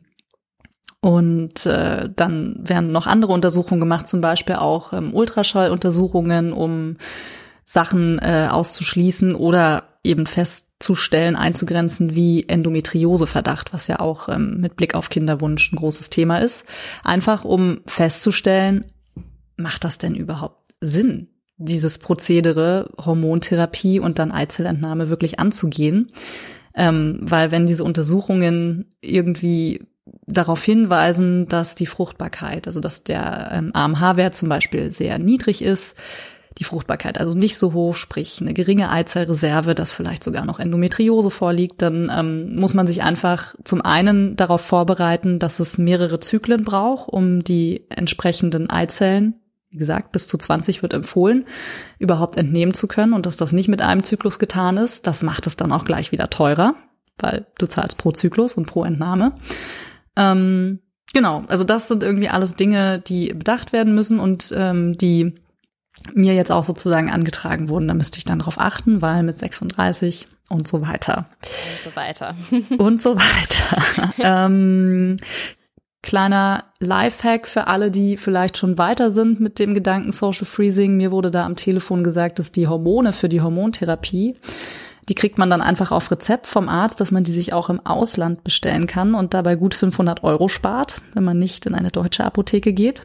und äh, dann werden noch andere Untersuchungen gemacht, zum Beispiel auch ähm, Ultraschalluntersuchungen, um Sachen äh, auszuschließen oder eben festzustellen, einzugrenzen wie Endometrioseverdacht, was ja auch ähm, mit Blick auf Kinderwunsch ein großes Thema ist. Einfach um festzustellen, macht das denn überhaupt Sinn, dieses Prozedere, Hormontherapie und dann Eizellentnahme wirklich anzugehen? Ähm, weil wenn diese Untersuchungen irgendwie darauf hinweisen, dass die Fruchtbarkeit, also dass der ähm, A M H-Wert zum Beispiel sehr niedrig ist, die Fruchtbarkeit also nicht so hoch, sprich eine geringe Eizellreserve, dass vielleicht sogar noch Endometriose vorliegt, dann ähm, muss man sich einfach zum einen darauf vorbereiten, dass es mehrere Zyklen braucht, um die entsprechenden Eizellen, wie gesagt, bis zu zwanzig wird empfohlen, überhaupt entnehmen zu können und dass das nicht mit einem Zyklus getan ist. Das macht es dann auch gleich wieder teurer, weil du zahlst pro Zyklus und pro Entnahme. Ähm, genau, also das sind irgendwie alles Dinge, die bedacht werden müssen und ähm, die mir jetzt auch sozusagen angetragen wurden. Da müsste ich dann drauf achten, weil mit sechsunddreißig und so weiter. Und so weiter. und so weiter. ähm, kleiner Lifehack für alle, die vielleicht schon weiter sind mit dem Gedanken Social Freezing. Mir wurde da am Telefon gesagt, dass die Hormone für die Hormontherapie, die kriegt man dann einfach auf Rezept vom Arzt, dass man die sich auch im Ausland bestellen kann und dabei gut fünfhundert Euro spart, wenn man nicht in eine deutsche Apotheke geht.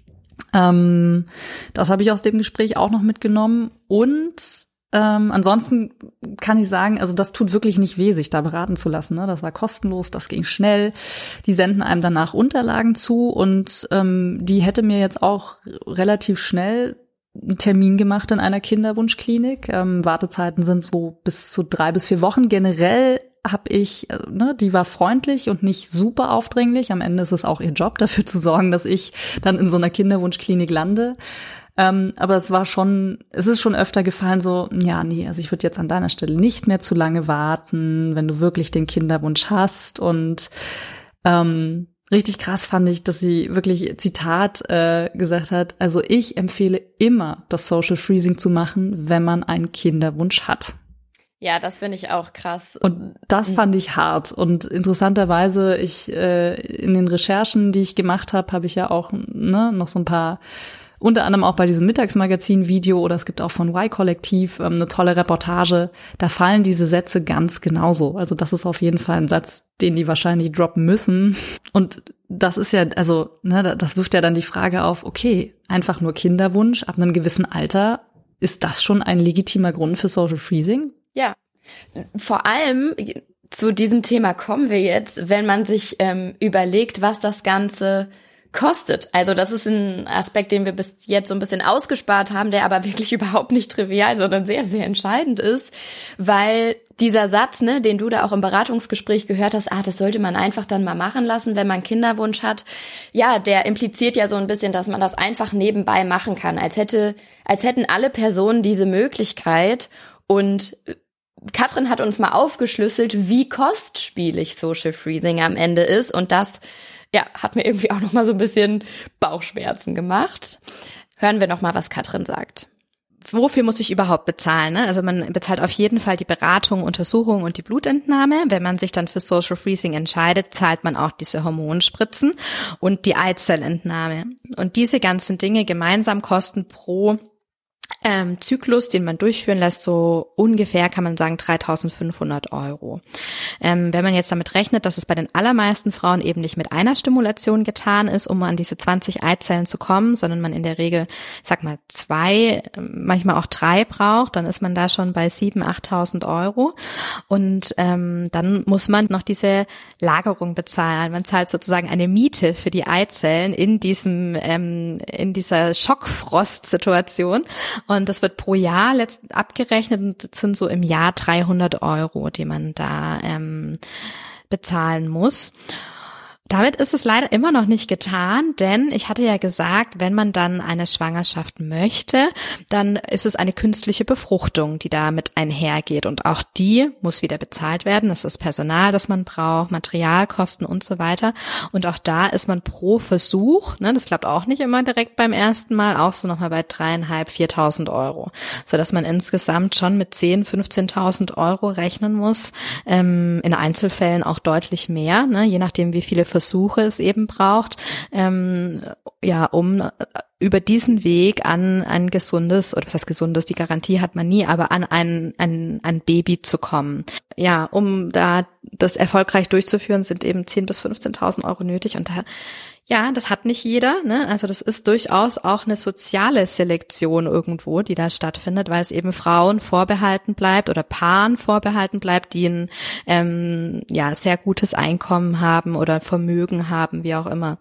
Ähm, das habe ich aus dem Gespräch auch noch mitgenommen und ähm, ansonsten kann ich sagen, also das tut wirklich nicht weh, sich da beraten zu lassen, ne? Das war kostenlos, das ging schnell. Die senden einem danach Unterlagen zu und ähm, die hätte mir jetzt auch relativ schnell einen Termin gemacht in einer Kinderwunschklinik. Ähm, Wartezeiten sind so bis zu drei bis vier Wochen. Generell habe ich, ne, die war freundlich und nicht super aufdringlich. Am Ende ist es auch ihr Job, dafür zu sorgen, dass ich dann in so einer Kinderwunschklinik lande. Ähm, aber es war schon, es ist schon öfter gefallen so, ja, nee, also ich würde jetzt an deiner Stelle nicht mehr zu lange warten, wenn du wirklich den Kinderwunsch hast. Und ähm, richtig krass fand ich, dass sie wirklich, Zitat, äh, gesagt hat, also ich empfehle immer, das Social Freezing zu machen, wenn man einen Kinderwunsch hat. Ja, das finde ich auch krass. Und das fand ich hart. Und interessanterweise, ich äh, in den Recherchen, die ich gemacht habe, habe ich ja auch ne, noch so ein paar, unter anderem auch bei diesem Mittagsmagazin-Video oder es gibt auch von Y-Kollektiv ähm, eine tolle Reportage. Da fallen diese Sätze ganz genauso. Also das ist auf jeden Fall ein Satz, den die wahrscheinlich droppen müssen. Und das ist ja, also ne, das wirft ja dann die Frage auf, okay, einfach nur Kinderwunsch ab einem gewissen Alter, ist das schon ein legitimer Grund für Social Freezing? Ja, vor allem zu diesem Thema kommen wir jetzt, wenn man sich ähm, überlegt, was das Ganze kostet. Also das ist ein Aspekt, den wir bis jetzt so ein bisschen ausgespart haben, der aber wirklich überhaupt nicht trivial, sondern sehr, sehr entscheidend ist, weil dieser Satz, ne, den du da auch im Beratungsgespräch gehört hast, ah, das sollte man einfach dann mal machen lassen, wenn man Kinderwunsch hat. Ja, der impliziert ja so ein bisschen, dass man das einfach nebenbei machen kann, als hätte, als hätten alle Personen diese Möglichkeit. Und Katrin hat uns mal aufgeschlüsselt, wie kostspielig Social Freezing am Ende ist. Und das, ja, hat mir irgendwie auch noch mal so ein bisschen Bauchschmerzen gemacht. Hören wir noch mal, was Katrin sagt. Wofür muss ich überhaupt bezahlen? Ne? Also man bezahlt auf jeden Fall die Beratung, Untersuchung und die Blutentnahme. Wenn man sich dann für Social Freezing entscheidet, zahlt man auch diese Hormonspritzen und die Eizellentnahme. Und diese ganzen Dinge gemeinsam kosten pro Ähm, Zyklus, den man durchführen lässt, so ungefähr kann man sagen dreitausendfünfhundert Euro. Ähm, wenn man jetzt damit rechnet, dass es bei den allermeisten Frauen eben nicht mit einer Stimulation getan ist, um an diese zwanzig Eizellen zu kommen, sondern man in der Regel, sag mal, zwei, manchmal auch drei braucht, dann ist man da schon bei siebentausend, achttausend Euro. Und ähm, dann muss man noch diese Lagerung bezahlen. Man zahlt sozusagen eine Miete für die Eizellen in diesem, ähm, in dieser Schockfrost-Situation. Und das wird pro Jahr letzt abgerechnet und das sind so im Jahr dreihundert Euro, die man da ähm, bezahlen muss. Damit ist es leider immer noch nicht getan, denn ich hatte ja gesagt, wenn man dann eine Schwangerschaft möchte, dann ist es eine künstliche Befruchtung, die damit einhergeht und auch die muss wieder bezahlt werden. Das ist Personal, das man braucht, Materialkosten und so weiter und auch da ist man pro Versuch, ne, das klappt auch nicht immer direkt beim ersten Mal, auch so nochmal bei dreieinhalb, viertausend Euro, sodass man insgesamt schon mit zehn, fünfzehntausend Euro rechnen muss, ähm, in Einzelfällen auch deutlich mehr, ne, je nachdem wie viele Versuche es eben braucht, ähm, ja, um über diesen Weg an ein gesundes, oder was heißt gesundes, die Garantie hat man nie, aber an ein, ein, ein Baby zu kommen. Ja, um da das erfolgreich durchzuführen, sind eben zehntausend bis fünfzehntausend Euro nötig und da, ja, das hat nicht jeder, ne? Also das ist durchaus auch eine soziale Selektion irgendwo, die da stattfindet, weil es eben Frauen vorbehalten bleibt oder Paaren vorbehalten bleibt, die ein ähm, ja sehr gutes Einkommen haben oder Vermögen haben, wie auch immer.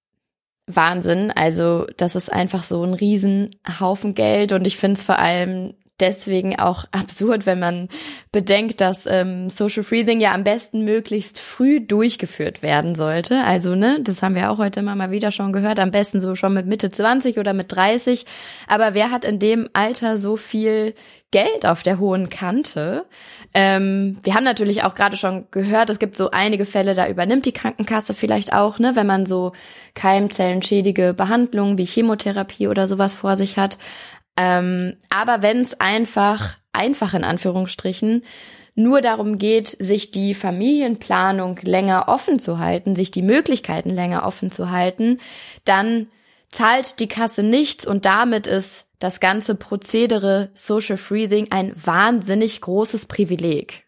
Wahnsinn, also das ist einfach so ein Riesenhaufen Geld und ich finde es vor allem deswegen auch absurd, wenn man bedenkt, dass ähm, Social Freezing ja am besten möglichst früh durchgeführt werden sollte. Also, ne, das haben wir auch heute immer mal wieder schon gehört, am besten so schon mit Mitte zwanzig oder mit dreißig. Aber wer hat in dem Alter so viel Geld auf der hohen Kante? Ähm, wir haben natürlich auch gerade schon gehört, es gibt so einige Fälle, da übernimmt die Krankenkasse vielleicht auch, ne, wenn man so keimzellenschädige Behandlungen wie Chemotherapie oder sowas vor sich hat. Ähm, aber wenn es einfach, einfach in Anführungsstrichen, nur darum geht, sich die Familienplanung länger offen zu halten, sich die Möglichkeiten länger offen zu halten, dann zahlt die Kasse nichts und damit ist das ganze Prozedere Social Freezing ein wahnsinnig großes Privileg.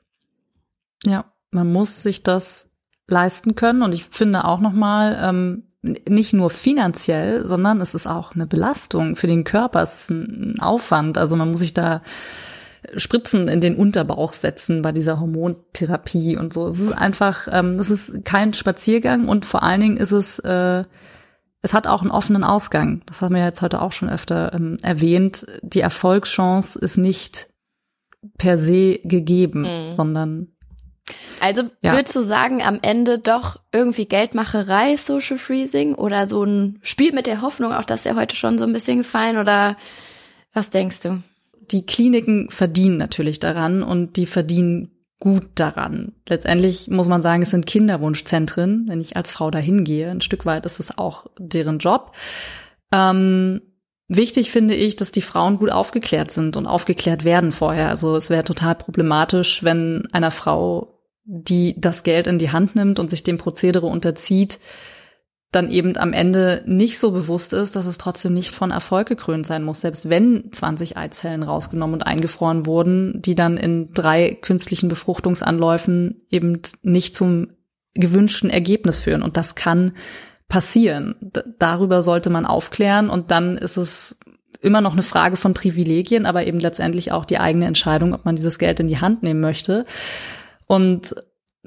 Ja, man muss sich das leisten können und ich finde auch nochmal, ähm, nicht nur finanziell, sondern es ist auch eine Belastung für den Körper. Es ist ein Aufwand. Also man muss sich da Spritzen in den Unterbauch setzen bei dieser Hormontherapie und so. Es ist einfach, ähm, es ist kein Spaziergang und vor allen Dingen ist es, äh, es hat auch einen offenen Ausgang. Das haben wir jetzt heute auch schon öfter ähm, erwähnt. Die Erfolgschance ist nicht per se gegeben, mhm. sondern Also ja. Würdest du sagen, am Ende doch irgendwie Geldmacherei, Social Freezing oder so ein Spiel mit der Hoffnung, auch das ist ja heute schon so ein bisschen gefallen oder was denkst du? Die Kliniken verdienen natürlich daran und die verdienen gut daran. Letztendlich muss man sagen, es sind Kinderwunschzentren, wenn ich als Frau dahin gehe. Ein Stück weit ist es auch deren Job. Ähm, Wichtig finde ich, dass die Frauen gut aufgeklärt sind und aufgeklärt werden vorher. Also es wäre total problematisch, wenn einer Frau, die das Geld in die Hand nimmt und sich dem Prozedere unterzieht, dann eben am Ende nicht so bewusst ist, dass es trotzdem nicht von Erfolg gekrönt sein muss. Selbst wenn zwanzig Eizellen rausgenommen und eingefroren wurden, die dann in drei künstlichen Befruchtungsanläufen eben nicht zum gewünschten Ergebnis führen. Und das kann passieren. D- darüber sollte man aufklären und dann ist es immer noch eine Frage von Privilegien, aber eben letztendlich auch die eigene Entscheidung, ob man dieses Geld in die Hand nehmen möchte. Und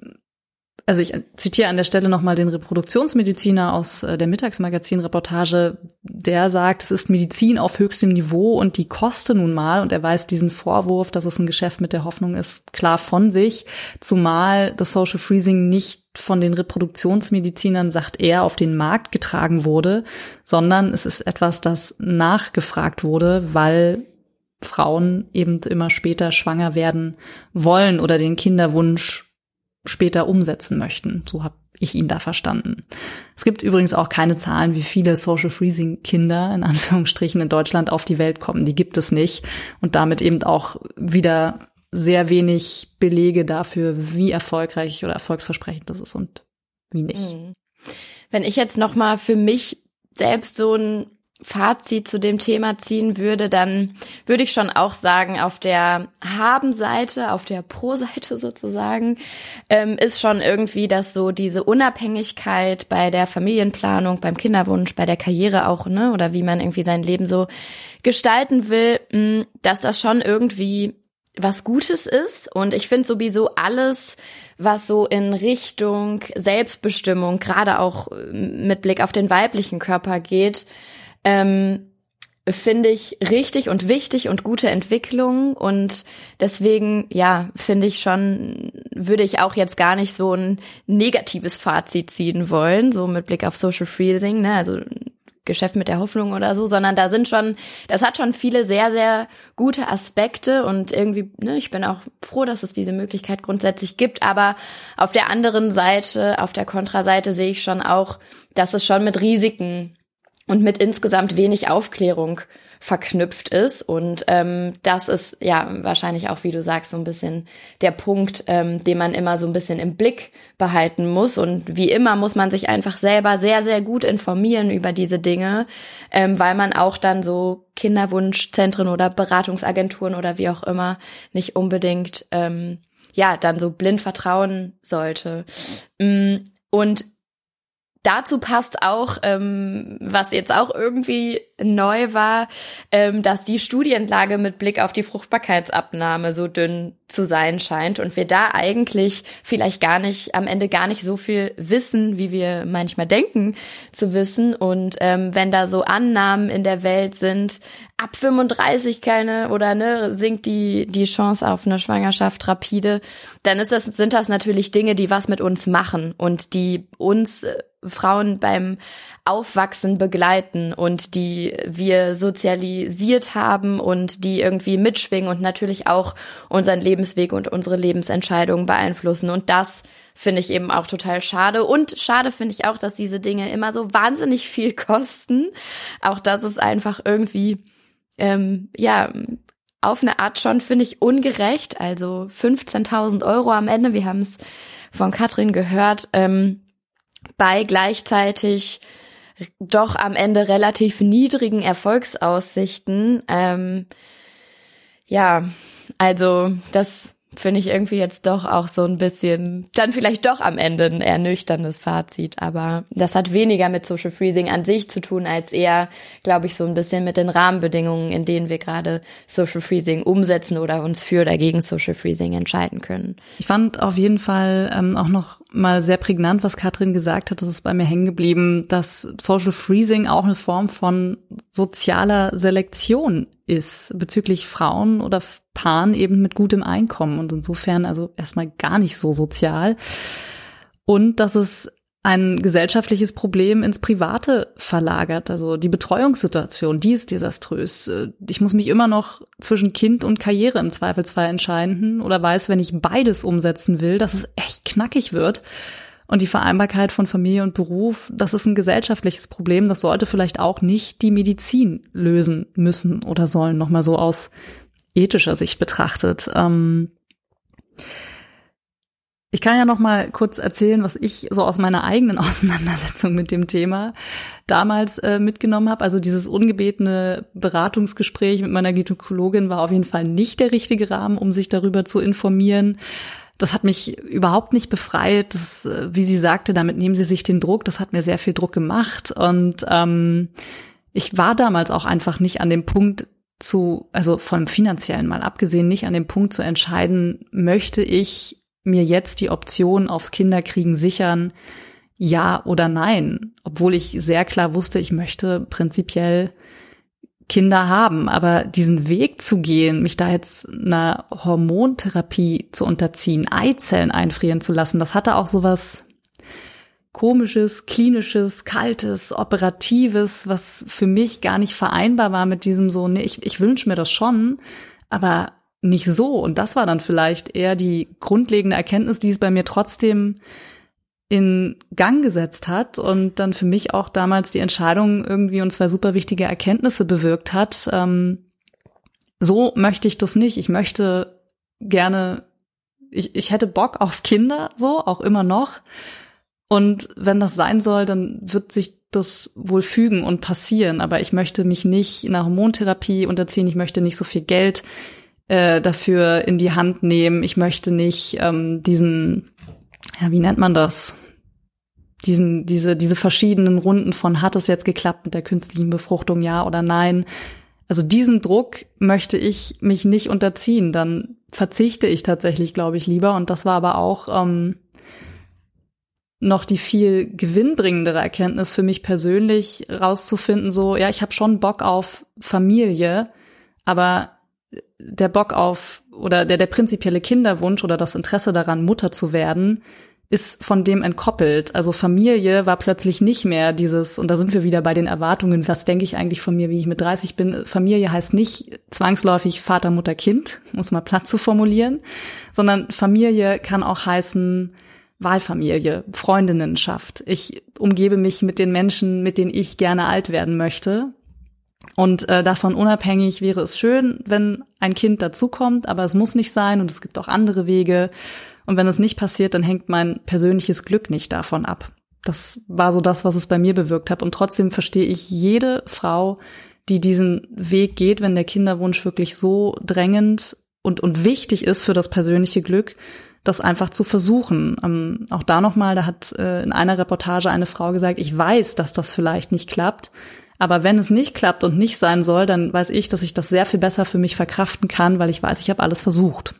also ich zitiere an der Stelle nochmal den Reproduktionsmediziner aus der Mittagsmagazin-Reportage, der sagt, es ist Medizin auf höchstem Niveau und die koste nun mal, und er weist diesen Vorwurf, dass es ein Geschäft mit der Hoffnung ist, klar von sich, zumal das Social Freezing nicht von den Reproduktionsmedizinern, sagt er, auf den Markt getragen wurde, sondern es ist etwas, das nachgefragt wurde, weil Frauen eben immer später schwanger werden wollen oder den Kinderwunsch später umsetzen möchten. So habe ich ihn da verstanden. Es gibt übrigens auch keine Zahlen, wie viele Social Freezing Kinder in Anführungsstrichen in Deutschland auf die Welt kommen. Die gibt es nicht. Und damit eben auch wieder sehr wenig Belege dafür, wie erfolgreich oder erfolgsversprechend das ist und wie nicht. Wenn ich jetzt noch mal für mich selbst so ein Fazit zu dem Thema ziehen würde, dann würde ich schon auch sagen, auf der Haben-Seite, auf der Pro-Seite sozusagen, ähm, ist schon irgendwie, dass so diese Unabhängigkeit bei der Familienplanung, beim Kinderwunsch, bei der Karriere auch, ne, oder wie man irgendwie sein Leben so gestalten will, mh, dass das schon irgendwie was Gutes ist. Und ich finde sowieso alles, was so in Richtung Selbstbestimmung, gerade auch mit Blick auf den weiblichen Körper geht, Ähm, finde ich richtig und wichtig und gute Entwicklung und deswegen, ja, finde ich schon, würde ich auch jetzt gar nicht so ein negatives Fazit ziehen wollen, so mit Blick auf Social Freezing, ne, also Geschäft mit der Hoffnung oder so, sondern da sind schon, das hat schon viele sehr, sehr gute Aspekte und irgendwie, ne, ich bin auch froh, dass es diese Möglichkeit grundsätzlich gibt, aber auf der anderen Seite, auf der Kontraseite sehe ich schon auch, dass es schon mit Risiken und mit insgesamt wenig Aufklärung verknüpft ist und ähm, das ist ja wahrscheinlich auch, wie du sagst, so ein bisschen der Punkt, ähm, den man immer so ein bisschen im Blick behalten muss und wie immer muss man sich einfach selber sehr, sehr gut informieren über diese Dinge, ähm, weil man auch dann so Kinderwunschzentren oder Beratungsagenturen oder wie auch immer nicht unbedingt ähm, ja dann so blind vertrauen sollte. Und dazu passt auch, ähm, was jetzt auch irgendwie neu war, ähm, dass die Studienlage mit Blick auf die Fruchtbarkeitsabnahme so dünn zu sein scheint und wir da eigentlich vielleicht gar nicht, am Ende gar nicht so viel wissen, wie wir manchmal denken zu wissen. Und ähm, wenn da so Annahmen in der Welt sind, ab fünfunddreißig keine oder ne sinkt die die Chance auf eine Schwangerschaft rapide, dann ist das sind das natürlich Dinge, die was mit uns machen und die uns äh, Frauen beim Aufwachsen begleiten und die wir sozialisiert haben und die irgendwie mitschwingen und natürlich auch unseren Lebensweg und unsere Lebensentscheidungen beeinflussen. Und das finde ich eben auch total schade. Und schade finde ich auch, dass diese Dinge immer so wahnsinnig viel kosten. Auch das ist einfach irgendwie, ähm, ja, auf eine Art schon, finde ich, ungerecht. Also fünfzehntausend Euro am Ende, wir haben es von Katrin gehört, ähm, bei gleichzeitig doch am Ende relativ niedrigen Erfolgsaussichten. Ähm, ja, also das finde ich irgendwie jetzt doch auch so ein bisschen, dann vielleicht doch am Ende ein ernüchterndes Fazit, aber das hat weniger mit Social Freezing an sich zu tun, als eher, glaube ich, so ein bisschen mit den Rahmenbedingungen, in denen wir gerade Social Freezing umsetzen oder uns für oder gegen Social Freezing entscheiden können. Ich fand auf jeden Fall ähm, auch noch mal sehr prägnant, was Katrin gesagt hat, das ist bei mir hängen geblieben, dass Social Freezing auch eine Form von sozialer Selektion ist bezüglich Frauen oder Paaren eben mit gutem Einkommen und insofern also erstmal gar nicht so sozial. Und dass es ein gesellschaftliches Problem ins Private verlagert. Also die Betreuungssituation, die ist desaströs. Ich muss mich immer noch zwischen Kind und Karriere im Zweifelsfall entscheiden oder weiß, wenn ich beides umsetzen will, dass es echt knackig wird. Und die Vereinbarkeit von Familie und Beruf, das ist ein gesellschaftliches Problem. Das sollte vielleicht auch nicht die Medizin lösen müssen oder sollen, nochmal so aus ethischer Sicht betrachtet. Ähm Ich kann ja noch mal kurz erzählen, was ich so aus meiner eigenen Auseinandersetzung mit dem Thema damals äh, mitgenommen habe. Also dieses ungebetene Beratungsgespräch mit meiner Gynäkologin war auf jeden Fall nicht der richtige Rahmen, um sich darüber zu informieren. Das hat mich überhaupt nicht befreit. Das, wie sie sagte, damit nehmen sie sich den Druck. Das hat mir sehr viel Druck gemacht. Und ähm, ich war damals auch einfach nicht an dem Punkt zu, also vom Finanziellen mal abgesehen, nicht an dem Punkt zu entscheiden, möchte ich mir jetzt die Option aufs Kinderkriegen sichern, ja oder nein. Obwohl ich sehr klar wusste, ich möchte prinzipiell Kinder haben. Aber diesen Weg zu gehen, mich da jetzt einer Hormontherapie zu unterziehen, Eizellen einfrieren zu lassen, das hatte auch sowas Komisches, Klinisches, Kaltes, Operatives, was für mich gar nicht vereinbar war mit diesem so, nee, ich, ich wünsche mir das schon, aber nicht so. Und das war dann vielleicht eher die grundlegende Erkenntnis, die es bei mir trotzdem in Gang gesetzt hat und dann für mich auch damals die Entscheidung irgendwie und zwei super wichtige Erkenntnisse bewirkt hat. Ähm, so möchte ich das nicht. Ich möchte gerne, ich, ich hätte Bock auf Kinder, so, auch immer noch. Und wenn das sein soll, dann wird sich das wohl fügen und passieren. Aber ich möchte mich nicht einer Hormontherapie unterziehen. Ich möchte nicht so viel Geld äh, dafür in die Hand nehmen. Ich möchte nicht ähm, diesen, ja, wie nennt man das? Diesen, diese, diese verschiedenen Runden von, hat es jetzt geklappt mit der künstlichen Befruchtung, ja oder nein? Also diesen Druck möchte ich mich nicht unterziehen. Dann verzichte ich tatsächlich, glaube ich, lieber. Und das war aber auch ähm, noch die viel gewinnbringendere Erkenntnis für mich persönlich rauszufinden, so, ja, ich habe schon Bock auf Familie, aber der Bock auf oder der, der prinzipielle Kinderwunsch oder das Interesse daran, Mutter zu werden, ist von dem entkoppelt. Also Familie war plötzlich nicht mehr dieses, und da sind wir wieder bei den Erwartungen, was denke ich eigentlich von mir, wie ich mit dreißig bin. Familie heißt nicht zwangsläufig Vater, Mutter, Kind, um es mal platt zu formulieren, sondern Familie kann auch heißen Wahlfamilie, Freundinnenschaft. Ich umgebe mich mit den Menschen, mit denen ich gerne alt werden möchte. Und äh, davon unabhängig wäre es schön, wenn ein Kind dazukommt, aber es muss nicht sein und es gibt auch andere Wege. Und wenn es nicht passiert, dann hängt mein persönliches Glück nicht davon ab. Das war so das, was es bei mir bewirkt hat. Und trotzdem verstehe ich jede Frau, die diesen Weg geht, wenn der Kinderwunsch wirklich so drängend und, und wichtig ist für das persönliche Glück, das einfach zu versuchen. Ähm, auch da nochmal, da hat äh, in einer Reportage eine Frau gesagt, ich weiß, dass das vielleicht nicht klappt, aber wenn es nicht klappt und nicht sein soll, dann weiß ich, dass ich das sehr viel besser für mich verkraften kann, weil ich weiß, ich habe alles versucht.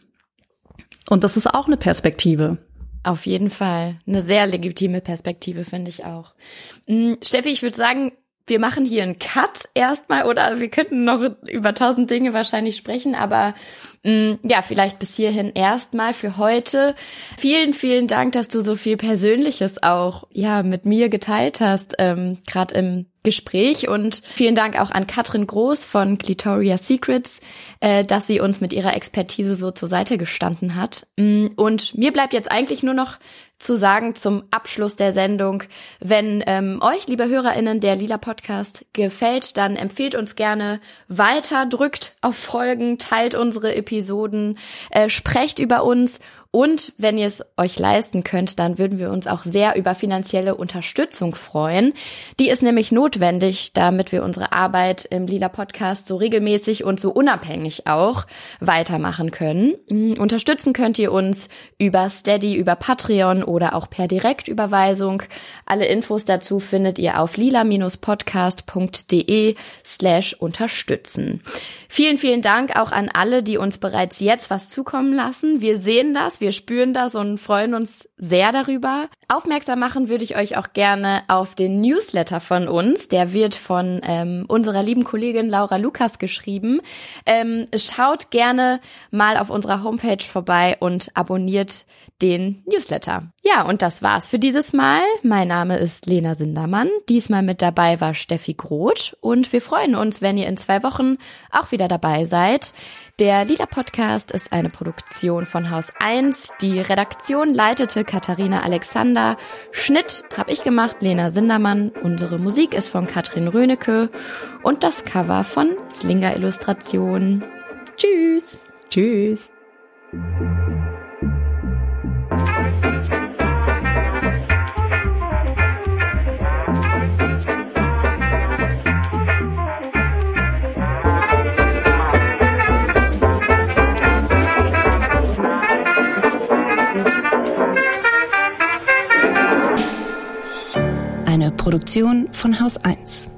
Und das ist auch eine Perspektive. Auf jeden Fall. Eine sehr legitime Perspektive, finde ich auch. Steffi, ich würde sagen, wir machen hier einen Cut erstmal, oder wir könnten noch über tausend Dinge wahrscheinlich sprechen, aber mh, ja, vielleicht bis hierhin erstmal für heute. Vielen, vielen Dank, dass du so viel Persönliches auch ja mit mir geteilt hast, ähm, gerade im Gespräch, und vielen Dank auch an Katrin Groß von Clitoria Secrets, äh, dass sie uns mit ihrer Expertise so zur Seite gestanden hat. Und mir bleibt jetzt eigentlich nur noch zu sagen zum Abschluss der Sendung, wenn ähm, euch, liebe HörerInnen, der Lila Podcast gefällt, dann empfehlt uns gerne weiter, drückt auf Folgen, teilt unsere Episoden, äh, sprecht über uns. Und wenn ihr es euch leisten könnt, dann würden wir uns auch sehr über finanzielle Unterstützung freuen. Die ist nämlich notwendig, damit wir unsere Arbeit im Lila Podcast so regelmäßig und so unabhängig auch weitermachen können. Unterstützen könnt ihr uns über Steady, über Patreon oder auch per Direktüberweisung. Alle Infos dazu findet ihr auf lila-podcast.de slash unterstützen. Vielen, vielen Dank auch an alle, die uns bereits jetzt was zukommen lassen. Wir sehen das, wir spüren das und freuen uns sehr darüber. Aufmerksam machen würde ich euch auch gerne auf den Newsletter von uns. Der wird von ähm, unserer lieben Kollegin Laura Lukas geschrieben. Ähm, schaut gerne mal auf unserer Homepage vorbei und abonniert den Newsletter. Ja, und das war's für dieses Mal. Mein Name ist Lena Sindermann. Diesmal mit dabei war Steffi Groth und wir freuen uns, wenn ihr in zwei Wochen auch wieder dabei seid. Der Lila Podcast ist eine Produktion von Haus eins. Die Redaktion leitete Katharina Alexander. Schnitt habe ich gemacht, Lena Sindermann. Unsere Musik ist von Katrin Rönecke und das Cover von Slinger Illustration. Tschüss. Tschüss. Eine Produktion von Haus eins.